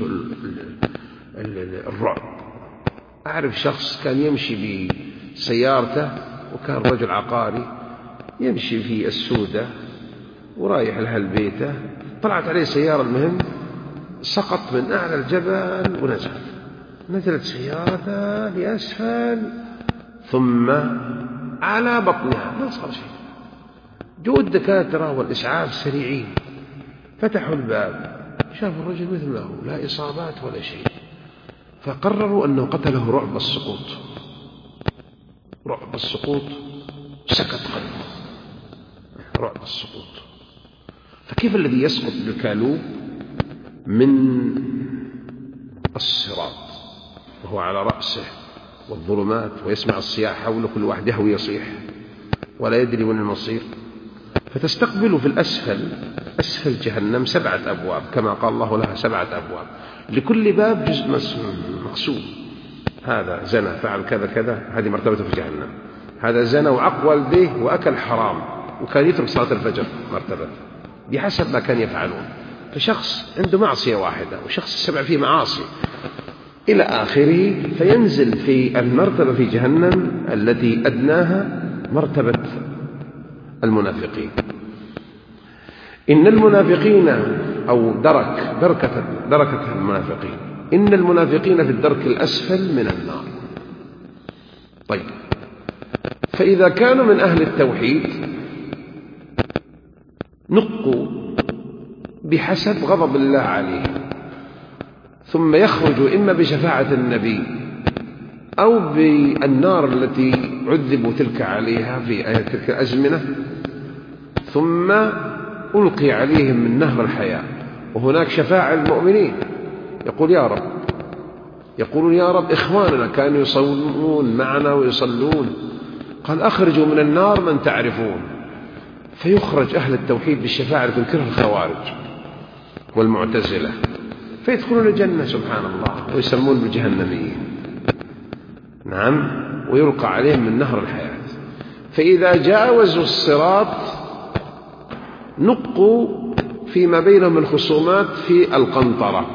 Speaker 1: الرعب. أعرف شخص كان يمشي بسيارته وكان رجل عقاري يمشي في السودة ورايح لأهل بيته، طلعت عليه سيارة المهم سقط من أعلى الجبل ونزل. نزلت سيارته لأسفل ثم على بطنها ما صار شيء. جو الدكاترة والإسعاف سريعين فتحوا الباب شافوا الرجل مثله لا إصابات ولا شيء، فقرروا أنه قتله رعب السقوط. رعب السقوط سكت قلبه. رعب السقوط. فكيف الذي يسقط بالكالوب من الصراط وهو على رأسه والظلمات ويسمع الصياح حوله كل واحد يهوي يصيح ولا يدري من المصير. فتستقبل في الأسفل أسفل جهنم سبعة أبواب كما قال الله لها سبعة أبواب لكل باب جزء مقسوم. هذا زنى فعل كذا كذا هذه مرتبته في جهنم. هذا زنى وعق والديه وأكل حرام وكان يترك صلاة الفجر مرتبة بحسب ما كان يفعلون. فشخص عنده معصية واحدة وشخص السبع فيه معاصي إلى آخره. فينزل في المرتبة في جهنم التي أدناها مرتبة المنافقين. إن المنافقين أو درك دركة دركة المنافقين إن المنافقين في الدرك الأسفل من النار. طيب فإذا كانوا من أهل التوحيد نقوا بحسب غضب الله عليهم ثم يخرجوا إما بشفاعة النبي أو بالنار التي عذبوا تلك عليها في تلك الأزمنة، ثم ألقي عليهم من نهر الحياة. وهناك شفاعة المؤمنين يقول يا رب يقولون يا رب إخواننا كانوا يصلون معنا ويصلون قال أخرجوا من النار من تعرفون. فيخرج أهل التوحيد بالشفاعة تنكرها الخوارج والمعتزلة فيدخلون الجنة سبحان الله ويسمون بالجهنميين. نعم. ويلقى عليهم من نهر الحياة. فإذا جاوزوا الصراط نقوا فيما بينهم الخصومات في القنطرة،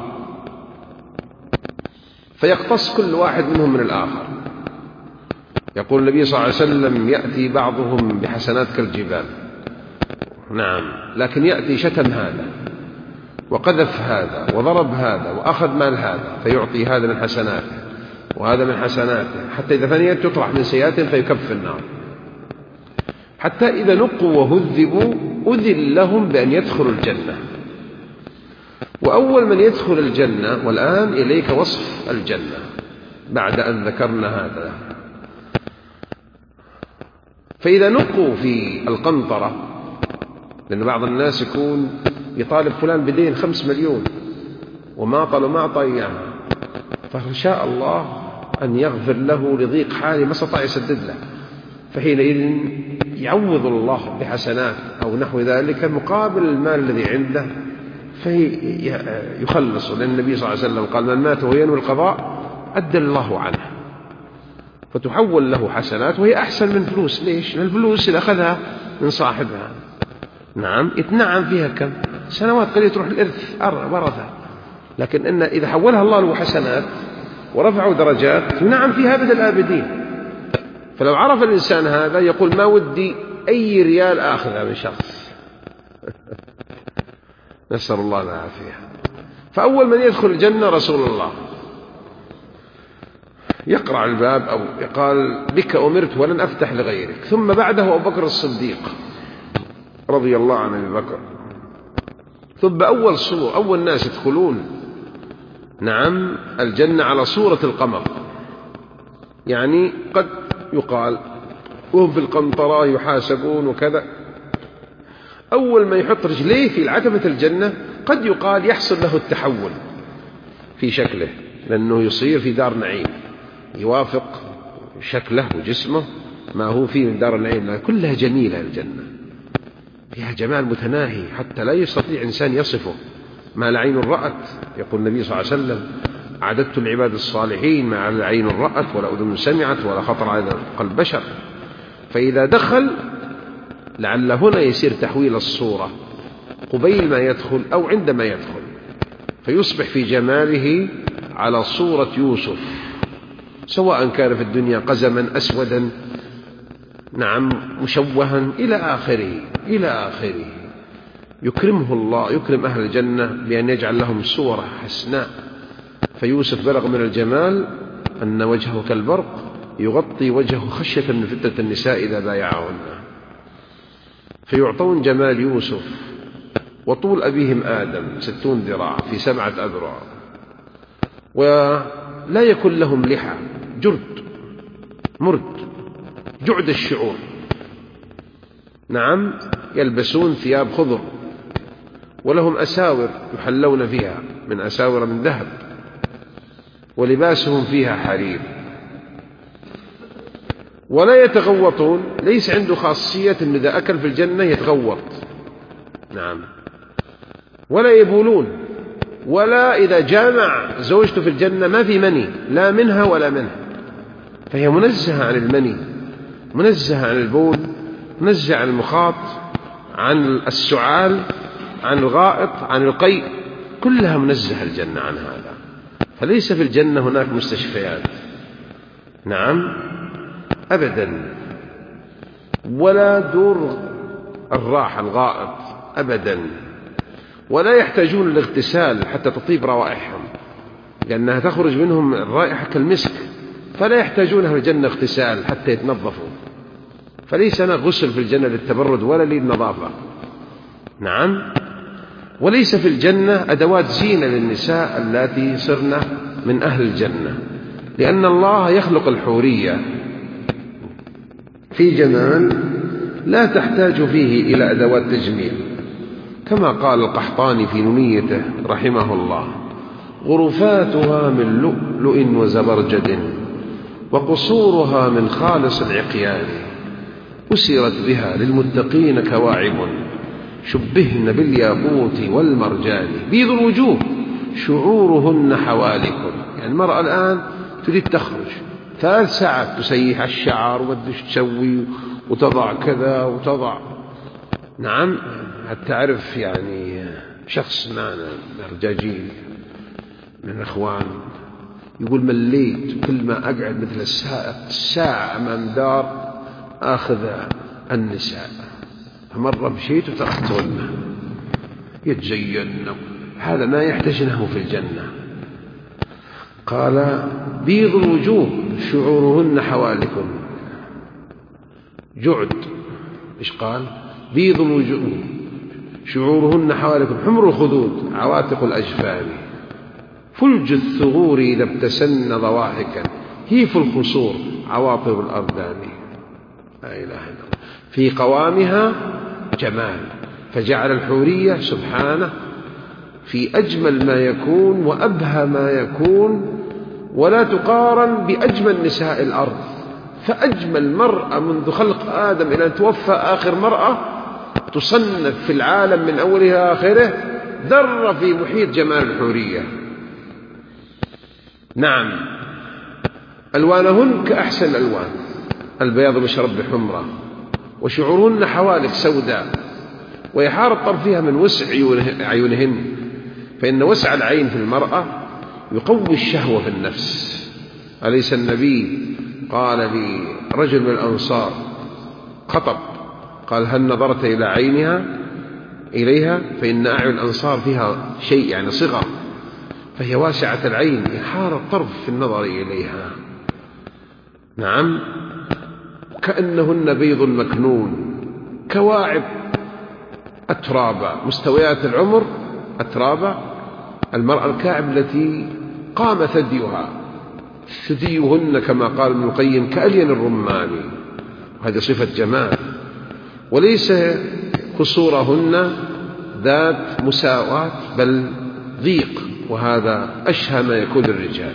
Speaker 1: فيقتص كل واحد منهم من الآخر. يقول النبي صلى الله عليه وسلم: يأتي بعضهم بحسنات كالجبال، نعم، لكن يأتي شتم هذا وقذف هذا وضرب هذا وأخذ مال هذا، فيعطي هذا من حسناته وهذا من حسناته، حتى إذا فنيت تطرح من سيئاتهم فيكب في النار، حتى إذا نقوا وهذبوا أذن لهم بأن يدخلوا الجنة. وأول من يدخل الجنة، والآن إليك وصف الجنة بعد أن ذكرنا هذا، فإذا نقوا في القنطرة، لأن بعض الناس يكون يطالب فلان بدين خمس مليون وما طلوا ما طيّع، فإن شاء الله أن يغفر له لضيق حاله ما استطاع يسدد له، فحينئذ يعوض الله بحسنات أو نحو ذلك مقابل المال الذي عنده فيخلص. لأن النبي صلى الله عليه وسلم قال: من مات وهو ينوي القضاء أدى الله عنه، فتحول له حسنات وهي أحسن من فلوس. ليش؟ لأن الفلوس اللي أخذها من صاحبها، نعم، يتنعم فيها كم سنوات قليل تروح الإرث ورثة، لكن إن إذا حولها الله له حسنات ورفعوا درجات ينعم فيها أبد الآبدين. فلو عرف الإنسان هذا يقول: ما ودي أي ريال آخذها من شخص. نسأل الله العافية. فأول من يدخل الجنة رسول الله يقرع الباب أو يقال: بك أمرت ولن أفتح لغيرك. ثم بعده أبو بكر الصديق رضي الله عن أبي بكر. ثم أول صورة أول ناس يدخلون نعم الجنة على صورة القمر، يعني قد يقال وهم في القنطرة يحاسبون وكذا، أول ما يحط رجليه في عتبة الجنة قد يقال يحصل له التحول في شكله، لأنه يصير في دار نعيم يوافق شكله وجسمه ما هو فيه من دار النعيم. كلها جميلة الجنة، فيها جمال متناهي حتى لا يستطيع إنسان يصفه، ما لا عين رأت. يقول النبي صلى الله عليه وسلم: أعددت العباد الصالحين ما لا عين رأت ولا أذن سمعت ولا خطر على قلب بشر. فإذا دخل لعل هنا يصير تحويل الصورة قبيل ما يدخل أو عندما يدخل، فيصبح في جماله على صورة يوسف، سواء كان في الدنيا قزما أسودا نعم مشوها إلى آخره إلى آخره. يكرمه الله، يكرم أهل الجنة بأن يجعل لهم صورة حسناء. فيوسف بلغ من الجمال أن وجهه كالبرق يغطي وجهه خشية من فتنة النساء إذا بايعهن، فيعطون جمال يوسف. وطول أبيهم آدم ستون ذراع في سبعة أذرع، ولا يكن لهم لحى، جرد مرد جعد الشعور، نعم، يلبسون ثياب خضر، ولهم أساور يحلون فيها من أساور من ذهب، ولباسهم فيها حرير. ولا يتغوطون، ليس عنده خاصية أن إذا أكل في الجنة يتغوط، نعم، ولا يبولون، ولا إذا جامع زوجته في الجنة ما في مني لا منها ولا منها، فهي منزهة عن المني، منزهة عن البول، منزهة عن المخاط، عن السعال، عن الغائط، عن القيء، كلها منزهة الجنة عن هذا. فليس في الجنة هناك مستشفيات، نعم، أبدا، ولا دور الراحة الغائط أبدا، ولا يحتاجون الاغتسال حتى تطيب روائحهم، لأنها تخرج منهم الرائحة كالمسك، فلا يحتاجون أهل الجنة اغتسال حتى يتنظفوا. فليس هناك غسل في الجنة للتبرد ولا للنظافة، نعم. وليس في الجنة أدوات زينة للنساء اللاتي صرن من أهل الجنة، لأن الله يخلق الحورية في جمال لا تحتاج فيه إلى أدوات تجميل، كما قال القحطاني في نونيته رحمه الله: غرفاتها من لؤلؤ وزبرجد، وقصورها من خالص العقيان، أسرت بها للمتقين كواعب، شبهن بالياقوت والمرجان، بيض الوجوه شعورهن حوالك. يعني المرأة الآن تريد تخرج ثلاث ساعات تسيح الشعر وبدش تسوي وتضع كذا وتضع، نعم، حتى تعرف يعني شخص معنا رجاجيل من الأخوان يقول مليت كل ما أقعد مثل السائق ساعة أمام دار آخذ النساء، فمرة مشيت وتركتهن يتزين، هذا ما يحتجنه في الجنة. قال بيض الوجوه شعورهن حوالكم جعد. إيش قال؟ بيض الوجوه شعورهن حوالكم حمر الخدود عواتق الأجفان فلج الثغور إذا ابتسن ضواحكا هيف الخصور عواطر الأردان. لا إله إلا الله. في قوامها جمال، فجعل الحورية سبحانه في أجمل ما يكون وأبهى ما يكون، ولا تقارن بأجمل نساء الأرض. فأجمل مرأة منذ خلق آدم إلى أن توفى آخر مرأة تصنف في العالم من أولها آخره ذرة في محيط جمال الحورية. نعم، ألوانهن كأحسن الألوان، البياض مشرب بحمرة، وشعورهن حوالك سوداء، ويحار الطرف فيها من وسع عيونهن، فإن وسع العين في المرأة يقوي الشهوة في النفس. أليس النبي قال لرجل من الأنصار خطب قال هل نظرت إلى عينها إليها؟ فإن أعين الأنصار فيها شيء يعني صغر، فهي واسعة العين يحار الطرف في النظر إليها. نعم، كأنهن بيض مكنون كواعب أترابا، مستويات العمر أترابا، المرأة الكاعب التي قام ثديها، ثديهن كما قال ابن القيم كألين الرمان، وهذه صفة جمال، وليس قصورهن ذات مساواة بل ضيق، وهذا أشهى ما يكون الرجال.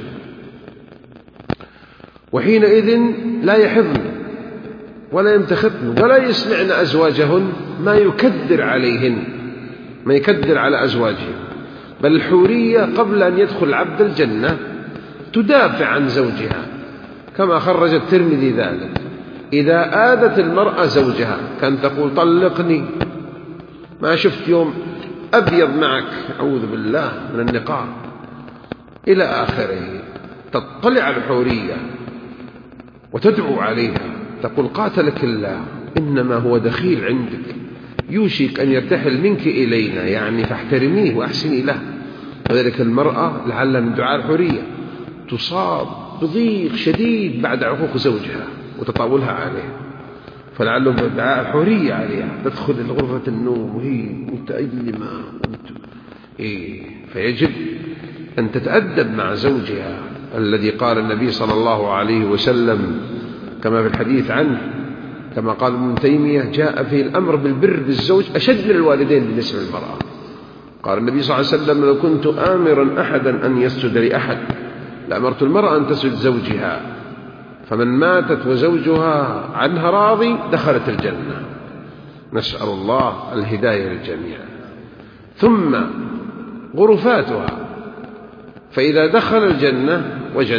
Speaker 1: وحينئذ لا يحضن ولا يمتخطن ولا يسمعن أزواجهن ما يكدر عليهن، ما يكدر على أزواجهن، بل الحورية قبل أن يدخل عبد الجنة تدافع عن زوجها، كما خرج الترمذي ذلك. إذا آذت المرأة زوجها كان تقول طلقني، ما شفت يوم أبيض معك، أعوذ بالله من النقاب، إلى آخره. تطلع الحورية وتدعو عليها، تقول قاتلك الله إنما هو دخيل عندك، يوشك أن يرتحل منك إلينا، يعني فاحترميه وأحسني له. وذلك المرأة لعل من دعاء الحورية تصاب بضيق شديد بعد عقوق زوجها وتطاولها عليه، فلعله من دعاء الحورية عليها تدخل غرفة النوم وهي متألمة إيه، فيجب أن تتأدب مع زوجها الذي قال النبي صلى الله عليه وسلم كما في الحديث عنه، كما قال ابن تيمية جاء في الأمر بالبر بالزوج أشد من الوالدين بالنسبة للمرأة. قال النبي صلى الله عليه وسلم لو كنت آمرا أحدا أن يسجد لأحد لأمرت المرأة أن تسجد زوجها، فمن ماتت وزوجها عنها راضي دخلت الجنة. نسأل الله الهداية للجميع. ثم غرفاتها، فإذا دخل الجنة وجد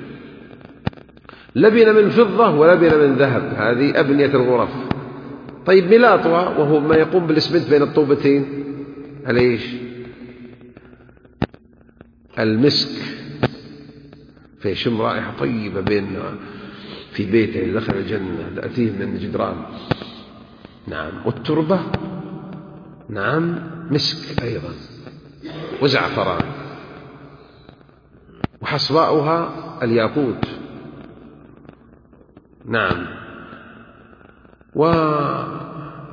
Speaker 1: لبن من فضة ولبن من ذهب، هذه أبنية الغرف. طيب ملاطها وهو ما يقوم بالإسمنت بين الطوبتين، ليش؟ المسك، فيشم رائحة طيبة بين في بيته دخل الجنة تأتيه من الجدران. نعم، والتربة نعم مسك أيضا وزعفران، وحصباؤها الياقوت. نعم، وأربعة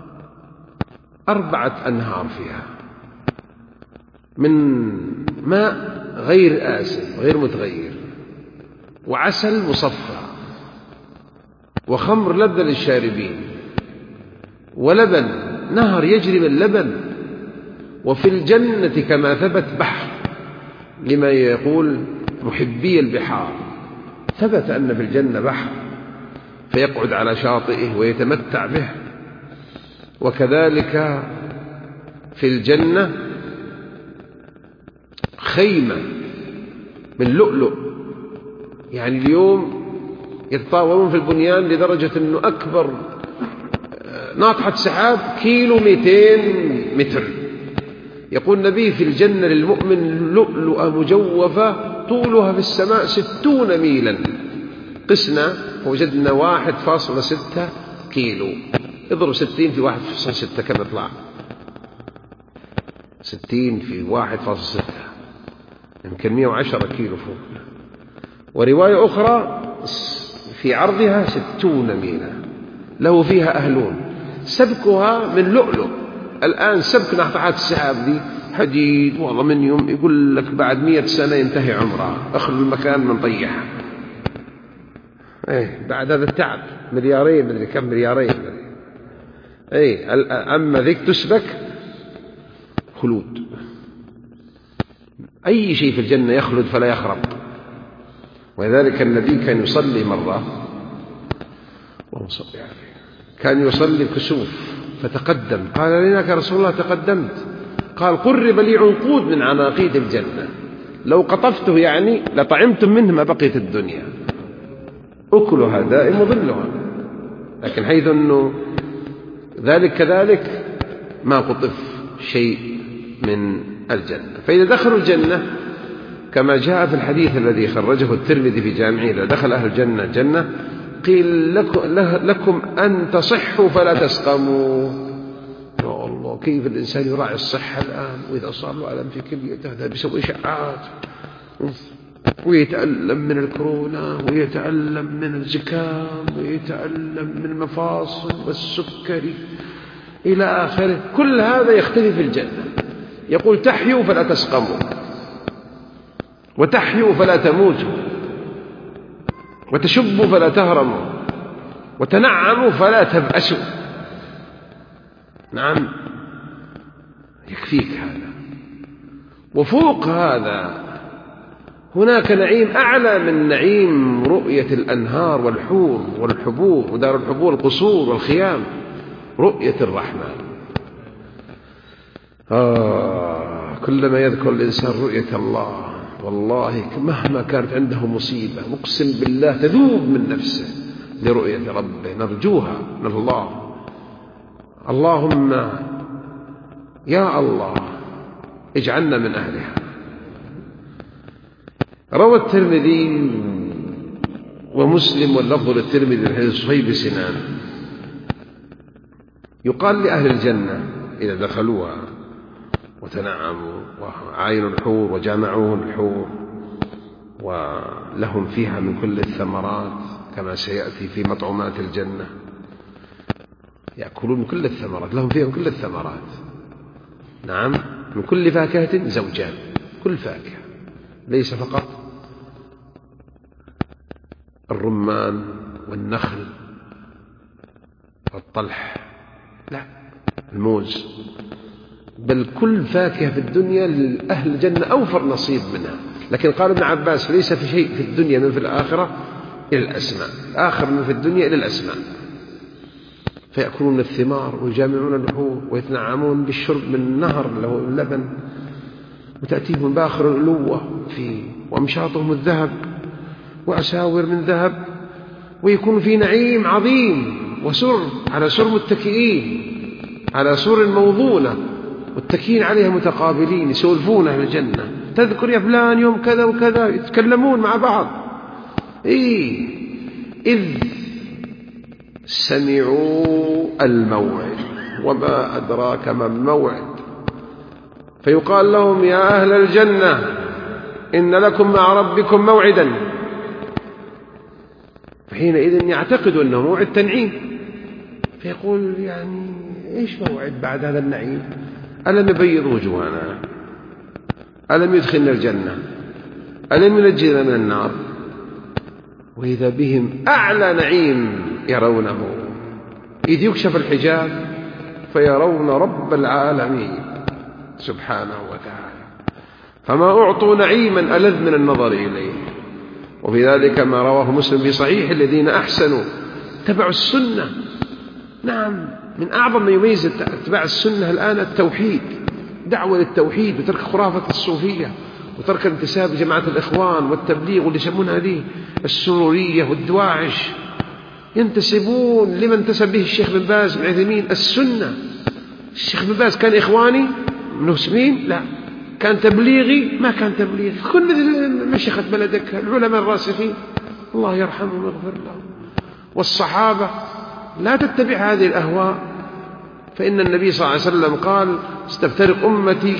Speaker 1: أنهار فيها من ماء غير آسن غير متغير، وعسل مصفى، وخمر لذة للشاربين، ولبن نهر يجري من لبن. وفي الجنة كما ثبت بحر، لما يقول محبي البحار، ثبت أن في الجنة بحر فيقعد على شاطئه ويتمتع به. وكذلك في الجنة خيمة من لؤلؤ، يعني اليوم يتطاولون في البنيان لدرجة أنه أكبر ناطحة سحاب كيلو مئتين متر، يقول النبي في الجنة للمؤمن لؤلؤة مجوفة طولها في السماء ستون ميلا، قسنا فوجدنا واحد فاصلة ستة كيلو. اضرب ستين في واحد فاصلة ستة كم يطلع؟ ستين في واحد فاصلة ستة يمكن مئة وعشرة كيلو فوق. ورواية أخرى في عرضها ستون ميلا له فيها أهلون سبكها من لؤلؤ. الآن سبك ناطحات السحاب ذي حديد وألمنيوم، يقول لك بعد مئة سنة ينتهي عمرها، أخذ المكان من طيحها. إيه بعد هذا التعب مليارين مدري كم مليارين. إيه أما ذيك تسبك خلود. أي شيء في الجنة يخلد فلا يخرب. ولذلك النبي كان يصلي مرة كان يصلي كسوف فتقدم، قال لنا يا رسول الله تقدمت، قال قرب لي عنقود من عناقيد الجنة لو قطفته يعني لطعمتم منه ما بقيت الدنيا، أكلها دائم وظلها. لكن حيث أنه ذلك كذلك ما قطف شيء من الجنة. فإذا دخلوا الجنة كما جاء في الحديث الذي خرجه الترمذي في جامعه، إذا دخل أهل الجنة الجنة قيل لكم أن تصحوا فلا تسقموا. يا الله كيف الإنسان يراعي الصحة الآن، وإذا صار له ألم في كليته هذا بيسوي إشعاعات ويتألم من الكورونا ويتألم من الزكام ويتألم من المفاصل والسكري إلى آخره. كل هذا يختفي في الجنة. يقول تحيوا فلا تسقموا، وتحيوا فلا تموتوا، وتشبوا فلا تهرموا، وتنعموا فلا تبأسوا. نعم يكفيك هذا. وفوق هذا هناك نعيم أعلى من نعيم رؤية الأنهار والحور والحبور ودار الحبور القصور والخيام، رؤية الرحمن. آه كلما يذكر الإنسان رؤية الله والله مهما كانت عنده مصيبة مقسم بالله تذوب من نفسه لرؤية ربه، نرجوها من الله. اللهم يا الله اجعلنا من أهلها. روى الترمذي ومسلم واللفظ للترمذي من حديث صهيب سنان يقال لأهل الجنة إذا دخلوها وتنعموا وعاينوا الحور وجامعوهم الحور ولهم فيها من كل الثمرات كما سيأتي في مطعومات الجنة، يأكلون من كل الثمرات، لهم فيها من كل الثمرات. نعم من كل فاكهة زوجان، كل فاكهة ليس فقط الرمان والنخل والطلح، لا الموز، بل كل فاكهة في الدنيا لأهل الجنة أوفر نصيب منها. لكن قال ابن عباس ليس في شيء في الدنيا من في الآخرة إلى الأسماء، آخر من في الدنيا إلى الأسماء. فيأكلون الثمار ويجامعون اللحوم ويتنعمون بالشرب من نهر له اللبن، وتأتيهم باخر الألوة في وأمشاطهم الذهب وأساور من ذهب، ويكون في نعيم عظيم وسر على سر متكئين على سر موضونة متكئين عليها متقابلين يسولفون أهل الجنة. تذكر يا فلان يوم كذا وكذا، يتكلمون مع بعض. إيه إذ سمعوا الموعد وما أدراك ما الموعد، فيقال لهم يا أهل الجنة إن لكم مع ربكم موعدا. فحينئذ يعتقد أنه موعد تنعيم، فيقول يعني إيش موعد بعد هذا النعيم؟ ألم يبيض وجوهنا؟ ألم يدخلنا الجنة؟ ألم ينجينا من النار؟ وإذا بهم أعلى نعيم يرونه، إذ يكشف الحجاب فيرون رب العالمين سبحانه وتعالى، فما أعطوا نعيما ألذ من النظر إليه. وفي ذلك ما رواه مسلم في صحيح الذين أحسنوا اتبعوا السنة. نعم من أعظم ما يميز اتباع السنة الآن التوحيد، دعوة للتوحيد وترك خرافة الصوفية وترك انتساب جماعة الإخوان والتبليغ واللي يسمونها هذه السرورية والدواعش، ينتسبون لمن انتسب به الشيخ بن باز بن عثيمين السنة. الشيخ بن باز كان إخواني؟ منه سمين؟ لا. كان تبليغي؟ ما كان تبليغي. كن مثل مشيخة بلدك العلماء الراسخين الله يرحمهم ويغفر لهم. والصحابة لا تتبع هذه الأهواء، فإن النبي صلى الله عليه وسلم قال ستفترق أمتي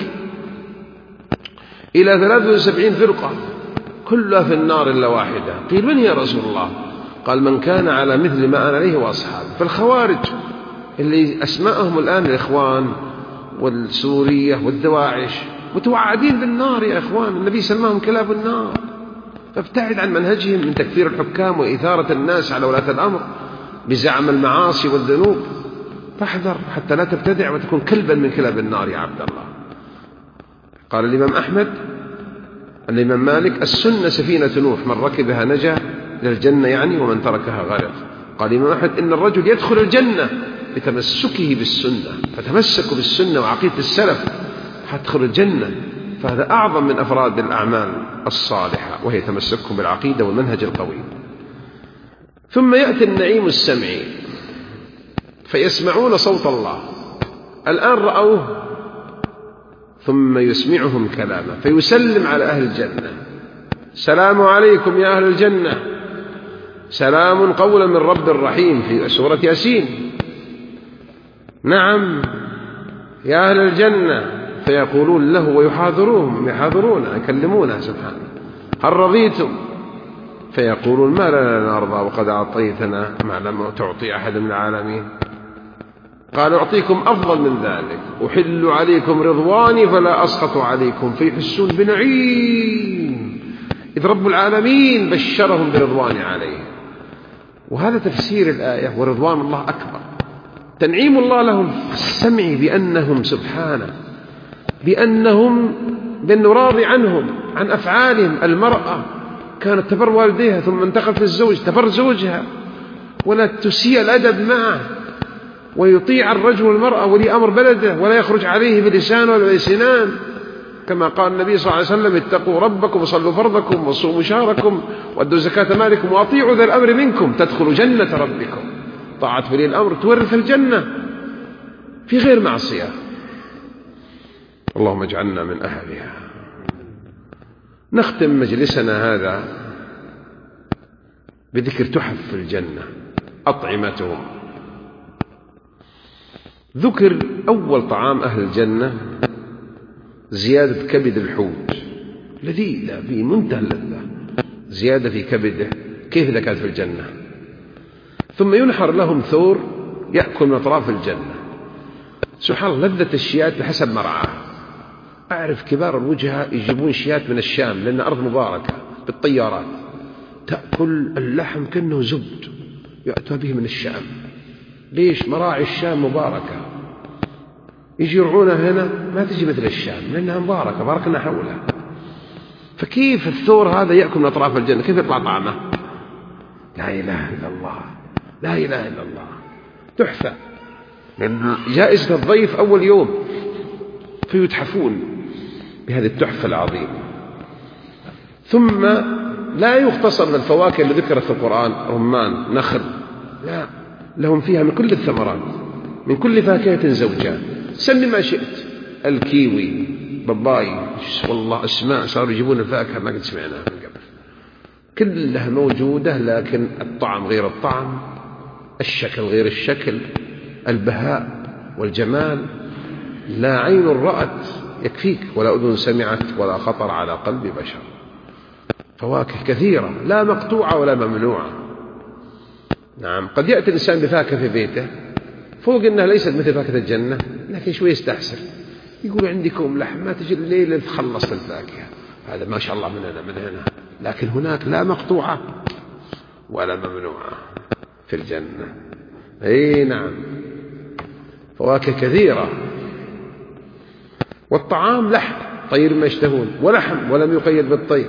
Speaker 1: إلى ثلاث وسبعين فرقة كلها في النار إلا واحدة. قيل من يا رسول الله؟ قال من كان على مثل ما أنا عليه وأصحابي. فالخوارج اللي أسماءهم الآن الإخوان والسورية والدواعش متوعدين بالنار يا إخوان، النبي سماهم كلاب النار. فابتعد عن منهجهم من تكفير الحكام وإثارة الناس على ولاة الأمر بزعم المعاصي والذنوب. فاحذر حتى لا تبتدع وتكون كلبا من كلاب النار يا عبد الله. قال الإمام أحمد الإمام مالك السنة سفينة نوح، من ركبها نجا إلى الجنة يعني، ومن تركها غرق. قال الإمام أحمد إن الرجل يدخل الجنة بتمسكه بالسنة، فتمسكوا بالسنة وعقيدة السلف حتدخل الجنة. فهذا أعظم من أفراد الأعمال الصالحة، وهي تمسكهم بالعقيدة والمنهج القوي. ثم يأتي النعيم السمعي فيسمعون صوت الله، الآن رأوه، ثم يسمعهم كلامه فيسلم على أهل الجنة: سلام عليكم يا أهل الجنة، سلام قولا من رب رحيم في سورة ياسين. نعم يا أهل الجنة، فيقولون له ويحاضرون يحاضرون يكلمونه سبحانه: هل رضيتم؟ فيقولون ما لنا نرضى وقد أعطيتنا ما لم تعطي أحد من العالمين. قال أعطيكم أفضل من ذلك، أحل عليكم رضواني فلا أسخط عليكم. فيحسون بنعيم إذ رب العالمين بشرهم برضوان عليه. وهذا تفسير الآية: ورضوان الله أكبر. تنعيم الله لهم السمع بأنهم سبحانه بأنهم بأنه راضي عنهم عن أفعالهم. المرأة كانت تبر والديها ثم انتقلت للزوج تبر زوجها، ولا تسيء الأدب معه، ويطيع الرجل والمرأة ولي أمر بلده، ولا يخرج عليه بلسان ولا بسنان، كما قال النبي صلى الله عليه وسلم: اتقوا ربكم وصلوا فرضكم وصوموا شهركم وأدوا زكاة مالكم وأطيعوا ذا الأمر منكم تدخلوا جنة ربكم. طاعة ولي الأمر تورث الجنة في غير معصية. اللهم اجعلنا من أهلها. نختم مجلسنا هذا بذكر تحف في الجنة أطعمتهم. ذكر أول طعام أهل الجنة زيادة كبد الحوت، لذيذة في منتهى اللذة، زيادة في كبده كيف إذا كانت في الجنة. ثم ينحر لهم ثور يأكل من أطراف الجنة. سبحان الله، لذة الشيات بحسب مرعاه. أعرف كبار الوجهاء يجيبون شيات من الشام لأن أرض مباركة بالطيارات، تأكل اللحم كأنه زبد، يأتوا به من الشام. ليش؟ مراعي الشام مباركة، يجي يرعونها هنا ما تجي مثل الشام لأنها مباركة باركنا حولها. فكيف الثور هذا يأكل من أطراف الجنة؟ كيف يطلع طعمه؟ لا إله إلا الله، لا إله إلا الله، تحفة. لأن جائزة الضيف أول يوم فيتحفون بهذه التحفة العظيمة. ثم لا يختصر بالفواكه اللي ذكرت في القرآن: رمان، نخل، لا، لهم فيها من كل الثمرات، من كل فاكهة زوجان، سمي ما شئت، الكيوي، باباي، والله أسماء صاروا يجيبون الفاكهة ما قد سمعناها من قبل، كلها موجودة، لكن الطعم غير الطعم، الشكل غير الشكل، البهاء والجمال لا عين رأت يكفيك ولا أذن سمعت ولا خطر على قلب بشر. فواكه كثيرة لا مقطوعة ولا ممنوعة. نعم، قد يأتي الإنسان بفاكهة في بيته فوق أنها ليست مثل فاكهة الجنة، لكن شوي يستحسر، يقول عندكم لحم، ما تجي الليلة تخلص الفاكهة، هذا ما شاء الله من هنا من هنا. لكن هناك لا مقطوعة ولا ممنوعة في الجنة. أي نعم، فواكه كثيرة. والطعام لحم طير ما يشتهون، ولحم ولم يقيد بالطير.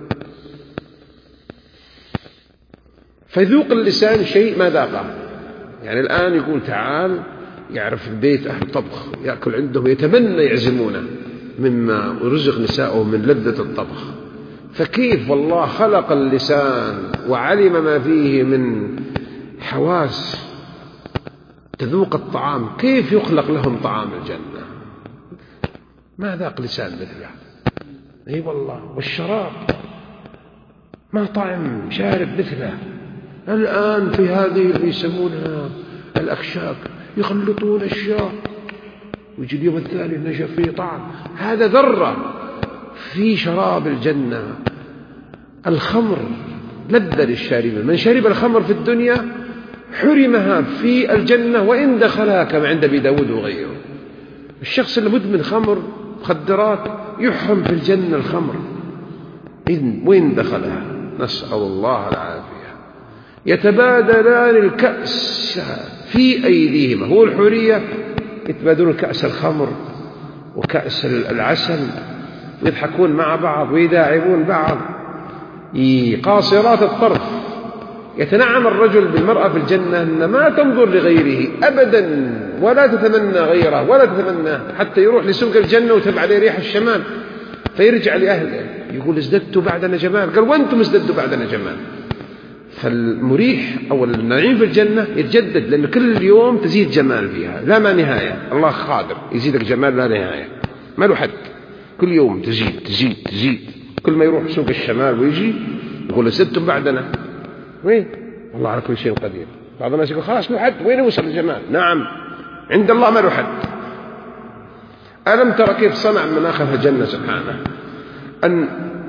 Speaker 1: فيذوق اللسان شيء ما ذاقه. يعني الآن يقول تعال، يعرف البيت أهل طبخ يأكل عندهم، يتمنى يعزمونه مما رزق نساءه من لذة الطبخ. فكيف والله خلق اللسان وعلم ما فيه من حواس تذوق الطعام، كيف يخلق لهم طعام الجنة؟ ما ذاق لسان مثله. اي والله. والشراب ما طعم شارب مثله. الآن في هذه اللي يسمونها الأكشاك يخلطون الشاء ويجي اليوم الثاني نشف فيه طعم. هذا ذرة في شراب الجنة. الخمر لذة للشاربين. من شرب الخمر في الدنيا حرمها في الجنة وإن دخلها كما عند أبي داود وغيره. الشخص اللي مدمن خمر مخدرات يحرم في الجنة الخمر إن وين دخلها. نسأل الله العافية. يتبادلان الكأس في أيديهما. هو الحورية يتبادلون كأس الخمر وكأس العسل ويضحكون مع بعض ويداعبون بعض. قاصرات الطرف. يتنعم الرجل بالمرأة في الجنة أن ما تنظر لغيره أبدا ولا تتمنى غيره ولا تتمنى حتى يروح لسوق الجنة وتبع عليه ريح الشمال فيرجع لأهله يقول ازددت بعدنا جمال. قال وانتم ازددتوا بعدنا جمال. فالمريح أو النعيم في الجنة يتجدد لأن كل يوم تزيد جمال فيها لا ما نهاية. الله قادر يزيدك جمال لا نهاية ما له حد. كل يوم تزيد تزيد تزيد. كل ما يروح سوق الشمال ويجي يقول ازددتم بعدنا. وين الله على كل شيء قدير. بعض الناس يقول خلاص له حد وين يوصل الجمال. نعم عند الله ما له حد. ألم ترى كيف صنع مناخ في الجنة سبحانه أن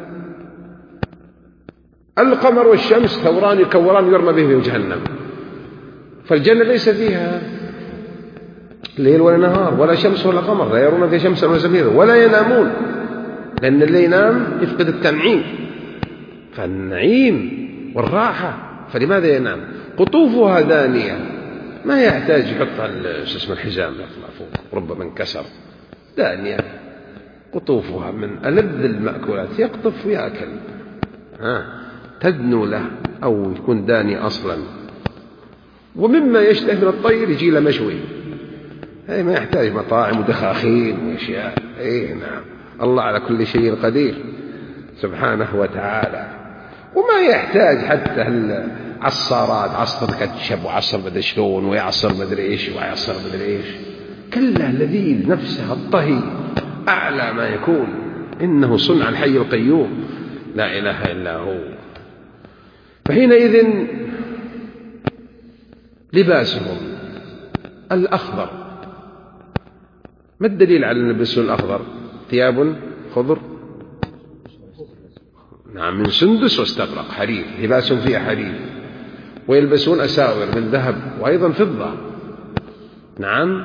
Speaker 1: القمر والشمس ثوران يكوران يرمى به في جهنم. فالجنة ليس فيها ليل ولا نهار ولا شمس ولا قمر. لا يرون فيها شمسا ولا زمهريرا ولا ينامون لأن اللي ينام يفقد التنعيم. فالنعيم والراحة فلماذا ينام. قطوفها دانية ما يحتاج يحط اسم الحزام يطلع فوق ربما انكسر. دانية قطوفها من ألذ المأكولات يقطف ويأكل. ها تدنو له أو يكون داني أصلا. ومما يشتهي من الطير يجي له مشوي. أي ما يحتاج مطاعم ودخاخين وأشياء. أي نعم الله على كل شيء قدير سبحانه وتعالى. وما يحتاج حتى العصارات عصر كتشب وعصر مدري شلون ويعصر مدري ايش ويعصر مدري ايش. كله لذيذ نفسه الطهي أعلى ما يكون. إنه صنع الحي القيوم لا إله إلا هو. فحينئذ لباسهم الأخضر. ما الدليل على لبسهم الأخضر. ثياب خضر نعم من سندس واستبرق حرير. لباسهم فيها حرير. ويلبسون أساور من ذهب وأيضا فضة. نعم.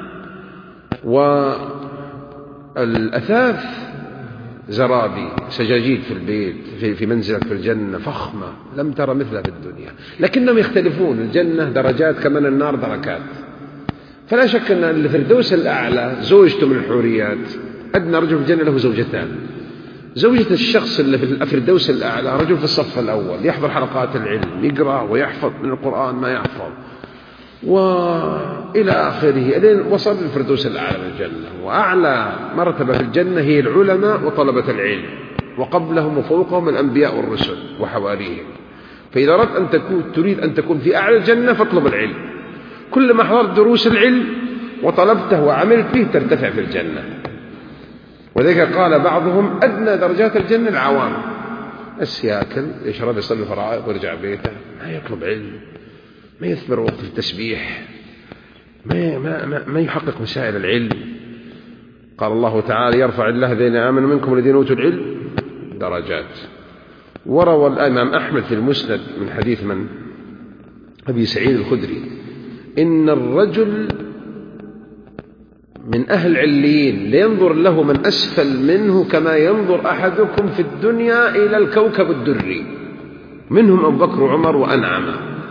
Speaker 1: والأثاث زرابي سجاجيد في البيت في, في منزلك في الجنة فخمة لم ترى مثلها في الدنيا. لكنهم يختلفون. الجنة درجات كمان النار دركات. فلا شك أن الفردوس الأعلى زوجته من الحوريات. أدنى رجل في الجنة له زوجتان. زوجة الشخص اللي في الفردوس الأعلى رجل في الصف الأول يحضر حلقات العلم يقرأ ويحفظ من القرآن ما يحفظ وإلى آخره لين وصل للفردوس الأعلى من الجنة. وأعلى مرتبة في الجنة هي العلماء وطلبة العلم وقبلهم وفوقهم الأنبياء والرسل وحواريهم. فإذا أردت أن تكون تريد أن تكون في أعلى الجنة فاطلب العلم. كلما حضرت دروس العلم وطلبته وعملت به ترتفع في الجنة. وذلك قال بعضهم أدنى درجات الجنة العوام. بس يأكل يشرب يصلي الفرائض ويرجع بيته ما يطلب علم ما يثمر وقت التسبيح ما, ما, ما, ما يحقق مسائل العلم. قال الله تعالى يرفع الله الذين آمنوا منكم والذين أوتوا العلم درجات. وروى الإمام أحمد في المسند من حديث من أبي سعيد الخدري إن الرجل من أهل عليين لينظر له من أسفل منه كما ينظر أحدكم في الدنيا إلى الكوكب الدري. منهم أبو بكر وعمر وأنعم.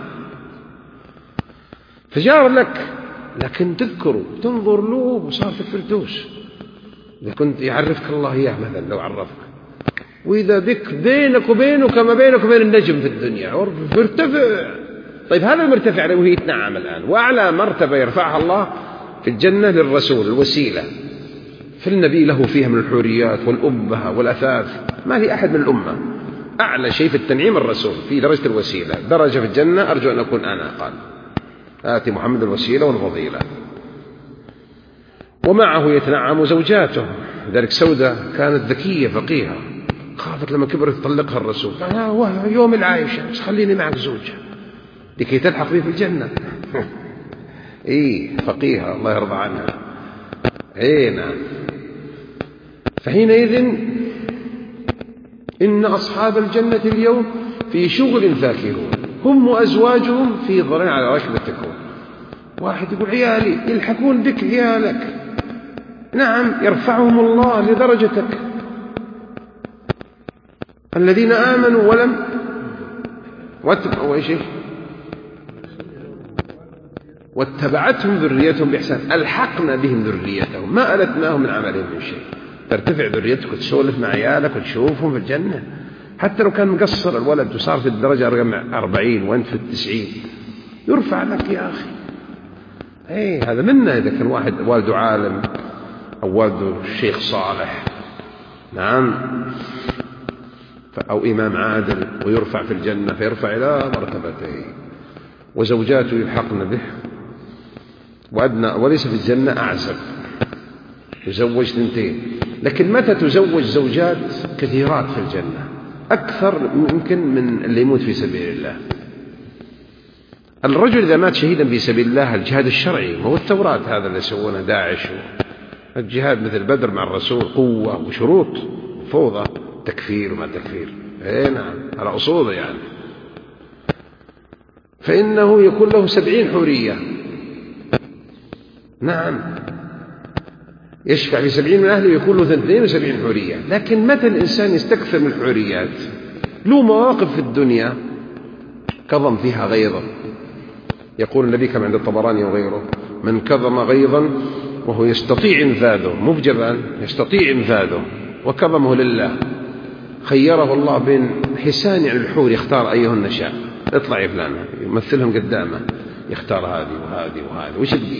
Speaker 1: فجار لك لكن تذكره تنظر له وصار في الفردوس. إذا كنت يعرفك الله إياه مثلا لو عرفك. وإذا بك بينك وبينه كما بينك وبين النجم في الدنيا فارتفع. طيب هذا المرتفع له يتنعم الآن. وأعلى مرتبة يرفعها الله في الجنة للرسول الوسيلة. في النبي له فيها من الحوريات والأبهة والأثاث ما لي أحد من الأمة. أعلى شيء في التنعيم الرسول في درجة الوسيلة. درجة في الجنة أرجو أن أكون أنا. قال آتي محمد الوسيلة والفضيلة. ومعه يتنعم زوجاته. لذلك سودة كانت ذكية فقيهة، خافت لما كبرت تطلقها الرسول، قال يوم العايشة بس خليني معك زوجة لكي تلحق بي في الجنة. إيه فقيهة الله يرضى عنها. إيه نعم. فحينئذ إن أصحاب الجنة اليوم في شغل فاكهون هم وأزواجهم في ضلال على ركبة تكون. واحد يقول عيالي يلحقون بك عيالك، نعم يرفعهم الله لدرجتك. الذين آمنوا ولم واتبعوا ايش واتبعتهم ذريتهم بإحسان ألحقنا بهم ذريتهم ما ألتناهم من عملهم من شيء. ترتفع ذريتك وتسولف مع عيالك وتشوفهم في الجنة، حتى لو كان مقصر الولد وصار في الدرجة رقم أربعين وأنت في التسعين يرفع لك يا أخي. ايه هذا منا إذا كان واحد والده عالم أو والده الشيخ صالح، نعم، أو إمام عادل ويرفع في الجنة فيرفع إلى مرتبته، وزوجاته يلحقن به، وأدنى وليس في الجنة أعزب يزوج اثنتين. لكن متى تزوج زوجات كثيرات في الجنة أكثر يمكن من اللي يموت في سبيل الله. الرجل إذا مات شهيدا في سبيل الله الجهاد الشرعي هو التوراة هذا اللي يسوونه داعش، الجهاد مثل بدر مع الرسول قوة وشروط، فوضى تكفير وما تكفير، اي نعم على أصوله يعني. فإنه يكون له سبعين حورية، نعم يشفع في سبعين من أهله يكون له اثنين وسبعين حورية. لكن متى الإنسان يستكثر من الحوريات له مواقف في الدنيا كظم فيها غيظا. يقول النبي كما عند الطبراني وغيره: من كظم غيظا وهو يستطيع انفاذه، مو بجبان، يستطيع انفاذه وكظمه لله، خيره الله بين حسان يعني الحور يختار أيهن شاء، اطلع يا فلان يمثلهم قدامه، يختار هذه وهذه وهذه وش بدي.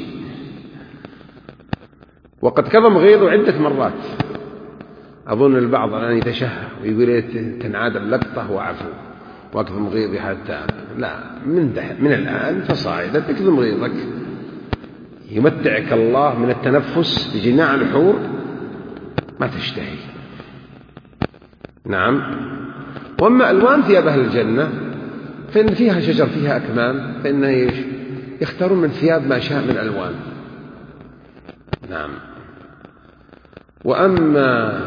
Speaker 1: وقد كظم غيظه عدة مرات. أظن البعض الآن يتشهى ويقول تنعاد اللقطة وعفو واكظم غيظي حتى لا، من, من الآن فصاعدا تكظم غيظك، يمتعك الله من التنفس بجماع الحور ما تشتهي، نعم. وأما ألوان ثياب أهل الجنة فإن فيها شجر فيها أكمام، فإنه يختارون من ثياب ما شاء من ألوان، نعم. وأما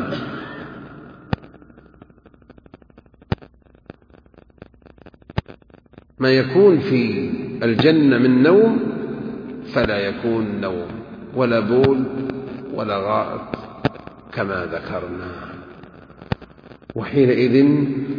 Speaker 1: ما يكون في الجنة من نوم فلا يكون نوم ولا بول ولا غائط كما ذكرنا. وحينئذ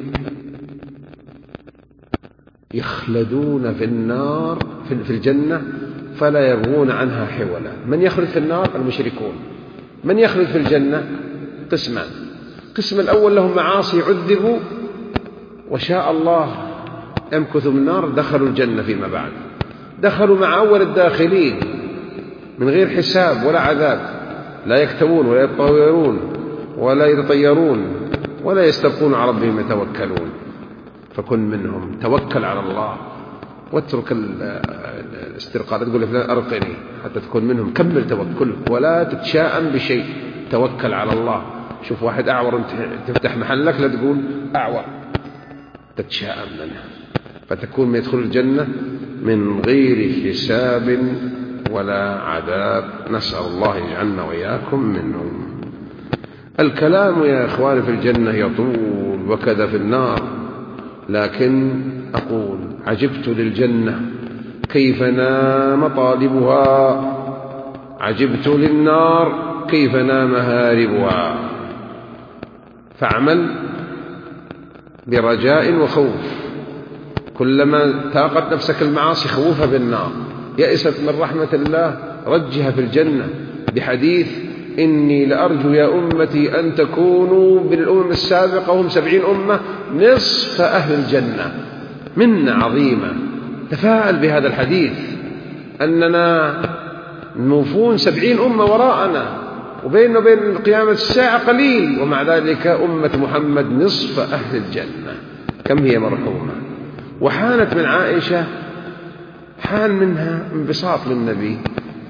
Speaker 1: يخلدون في النار في الجنة فلا يبغون عنها حولا. من يخلد في النار؟ المشركون. من يخلد في الجنة؟ قسمان. قسم الأول لهم معاصي عذبوا وشاء الله يمكثوا من النار، دخلوا الجنة فيما بعد، دخلوا مع أول الداخلين من غير حساب ولا عذاب، لا يكتوون ولا يتطيرون ولا يتطيرون ولا يستبقون على ربهم يتوكلون. فكن منهم، توكل على الله واترك الاسترقاء، تقول لفلان أرقني حتى تكون منهم، كمل توكلك ولا تتشاءم بشيء، توكل على الله. شوف واحد أعور تفتح محلك لا تقول أعور، تتشاءم منه، فتكون ما يدخل الجنة من غير حساب ولا عذاب. نسأل الله يجعلنا وإياكم منهم. الكلام يا إخواني في الجنة يطول وكذا في النار، لكن أقول عجبت للجنة كيف نام طالبها، عجبت للنار كيف نام هاربها. فاعمل برجاء وخوف، كلما تاقت نفسك المعاصي خوفها بالنار، يئست من رحمة الله رجها في الجنة بحديث إني لأرجو يا أمتي أن تكونوا بالأمم السابقة وهم سبعين أمة نصف أهل الجنة. منة عظيمة، تفاءل بهذا الحديث أننا نوفون سبعين أمة وراءنا وبيننا وبين قيامة الساعة قليل، ومع ذلك أمة محمد نصف أهل الجنة. كم هي مرحومة. وحانت من عائشة حان منها انبساط للنبي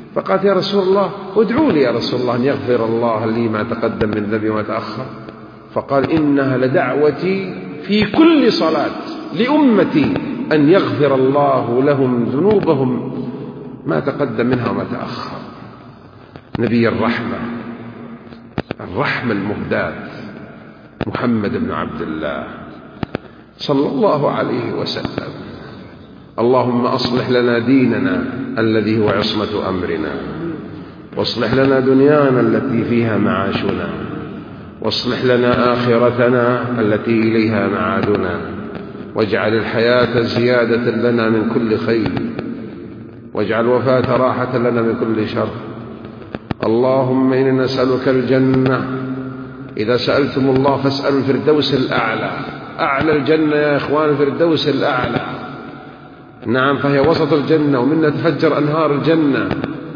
Speaker 1: فقالت يا رسول الله ادعوا لي يا رسول الله أن يغفر الله لي ما تقدم من ذنبي وما تأخر. فقال إنها لدعوتي في كل صلاة لأمتي أن يغفر الله لهم ذنوبهم ما تقدم منها وما تأخر. نبي الرحمة، الرحمة المهداة، محمد بن عبد الله صلى الله عليه وسلم. اللهم أصلح لنا ديننا الذي هو عصمة أمرنا، واصلح لنا دنيانا التي فيها معاشنا، واصلح لنا آخرتنا التي إليها معادنا، واجعل الحياة زيادة لنا من كل خير، واجعل الوفاة راحة لنا من كل شر. اللهم إنا نسألك الجنة، إذا سألتم الله فاسألوا الفردوس الأعلى، أعلى الجنة يا إخوان الفردوس الأعلى. نعم، فهي وسط الجنة ومنها تفجر أنهار الجنة،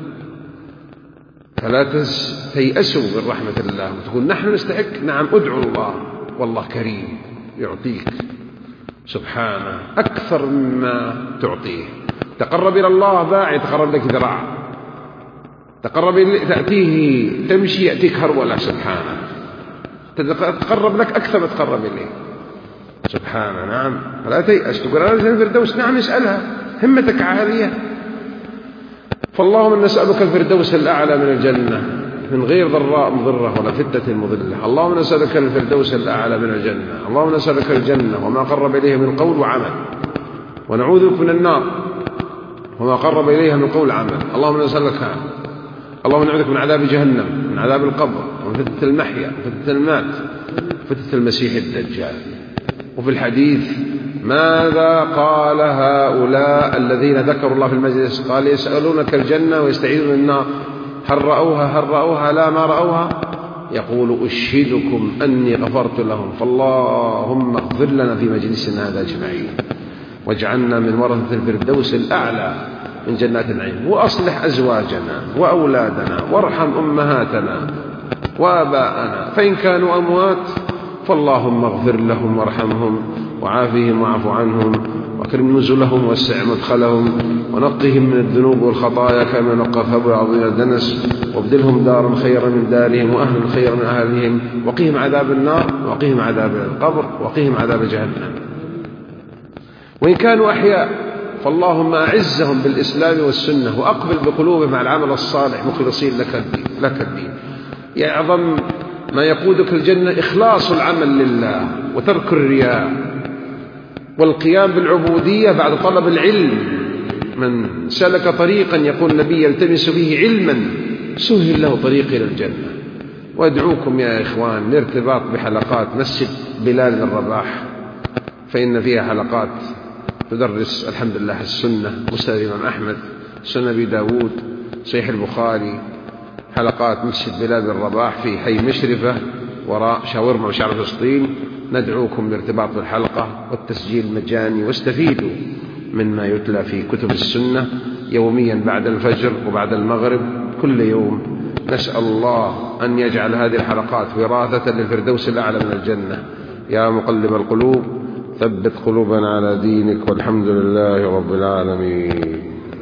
Speaker 1: فلا تيأسوا من رحمة الله وتقول نحن نستحق. نعم، ادعوا الله والله كريم يعطيك سبحانه أكثر مما تعطيه. تقرب إلى الله باعي تقرب لك ذراع، تقرب تأتيه تمشي يأتيك هرولة سبحانه، تقرب لك أكثر ما تقرب إليه سبحانه. نعم، فلا تيأس تقول أنا نسأل الفردوس. نعم اسألها، همتك عالية. فاللهم نسألك الفردوس الأعلى من الجنة من غير ضراء مضرة ولا فتنة مضلة. اللهم نسألك الفردوس الأعلى من الجنة. اللهم نسألك الجنة وما قرب إليها من قول وعمل، ونعوذ بك من النار وما قرب إليها من قول وعمل. اللهم نسألك اللهم نعوذ بك من عذاب جهنم، من عذاب القبر، ومن فتنة المحيا، وفتنة المات، وفتنة المسيح الدجال. وفي الحديث ماذا قال هؤلاء الذين ذكروا الله في المجلس؟ قال يسألونك الجنة ويستعيذون النار، هل رأوها هل رأوها لا ما رأوها؟ يقول أشهدكم أني غفرت لهم. فاللهم اغفر لنا في مجلسنا هذا أجمعين، واجعلنا من ورثة الفردوس الأعلى من جنات النعيم. وأصلح أزواجنا وأولادنا، وارحم أمهاتنا وآباءنا فإن كانوا أموات، فاللهم اغفر لهم وارحمهم وعافهم واعف عنهم، واكرم نزلهم ووسع مدخلهم، ونقهم من الذنوب والخطايا كما نقى الثوب العظيم الدنس، وابدلهم دارا خيرا من دارهم وأهلا خيرا من أهلهم، وقهم عذاب النار، وقهم عذاب القبر، وقهم عذاب جهنم. وإن كانوا أحياء فاللهم أعزهم بالإسلام والسنة، وأقبل بقلوبهم على العمل الصالح مخلصين لك الدين, لك الدين. يعظم ما يقودك الجنة إخلاص العمل لله، وترك الرياء، والقيام بالعبودية بعد طلب العلم. من سلك طريقا يقول النبي يلتمس به علما سهل له طريق إلى الجنة. وأدعوكم يا إخوان لارتباط بحلقات مسجد بلال بن رباح، فإن فيها حلقات تدرس الحمد لله السنة، مسند الإمام أحمد، سنن أبي داود، صحيح البخاري. حلقات مسجد بلال بن رباح في حي مشرفة وراء شاورما وشعر فلسطين. ندعوكم لارتباط بالحلقة والتسجيل مجاني، واستفيدوا مما يتلى في كتب السنة يوميا بعد الفجر وبعد المغرب كل يوم. نسأل الله أن يجعل هذه الحلقات وراثة للفردوس الأعلى من الجنة. يا مقلب القلوب ثبت قلوبنا على دينك، والحمد لله رب العالمين.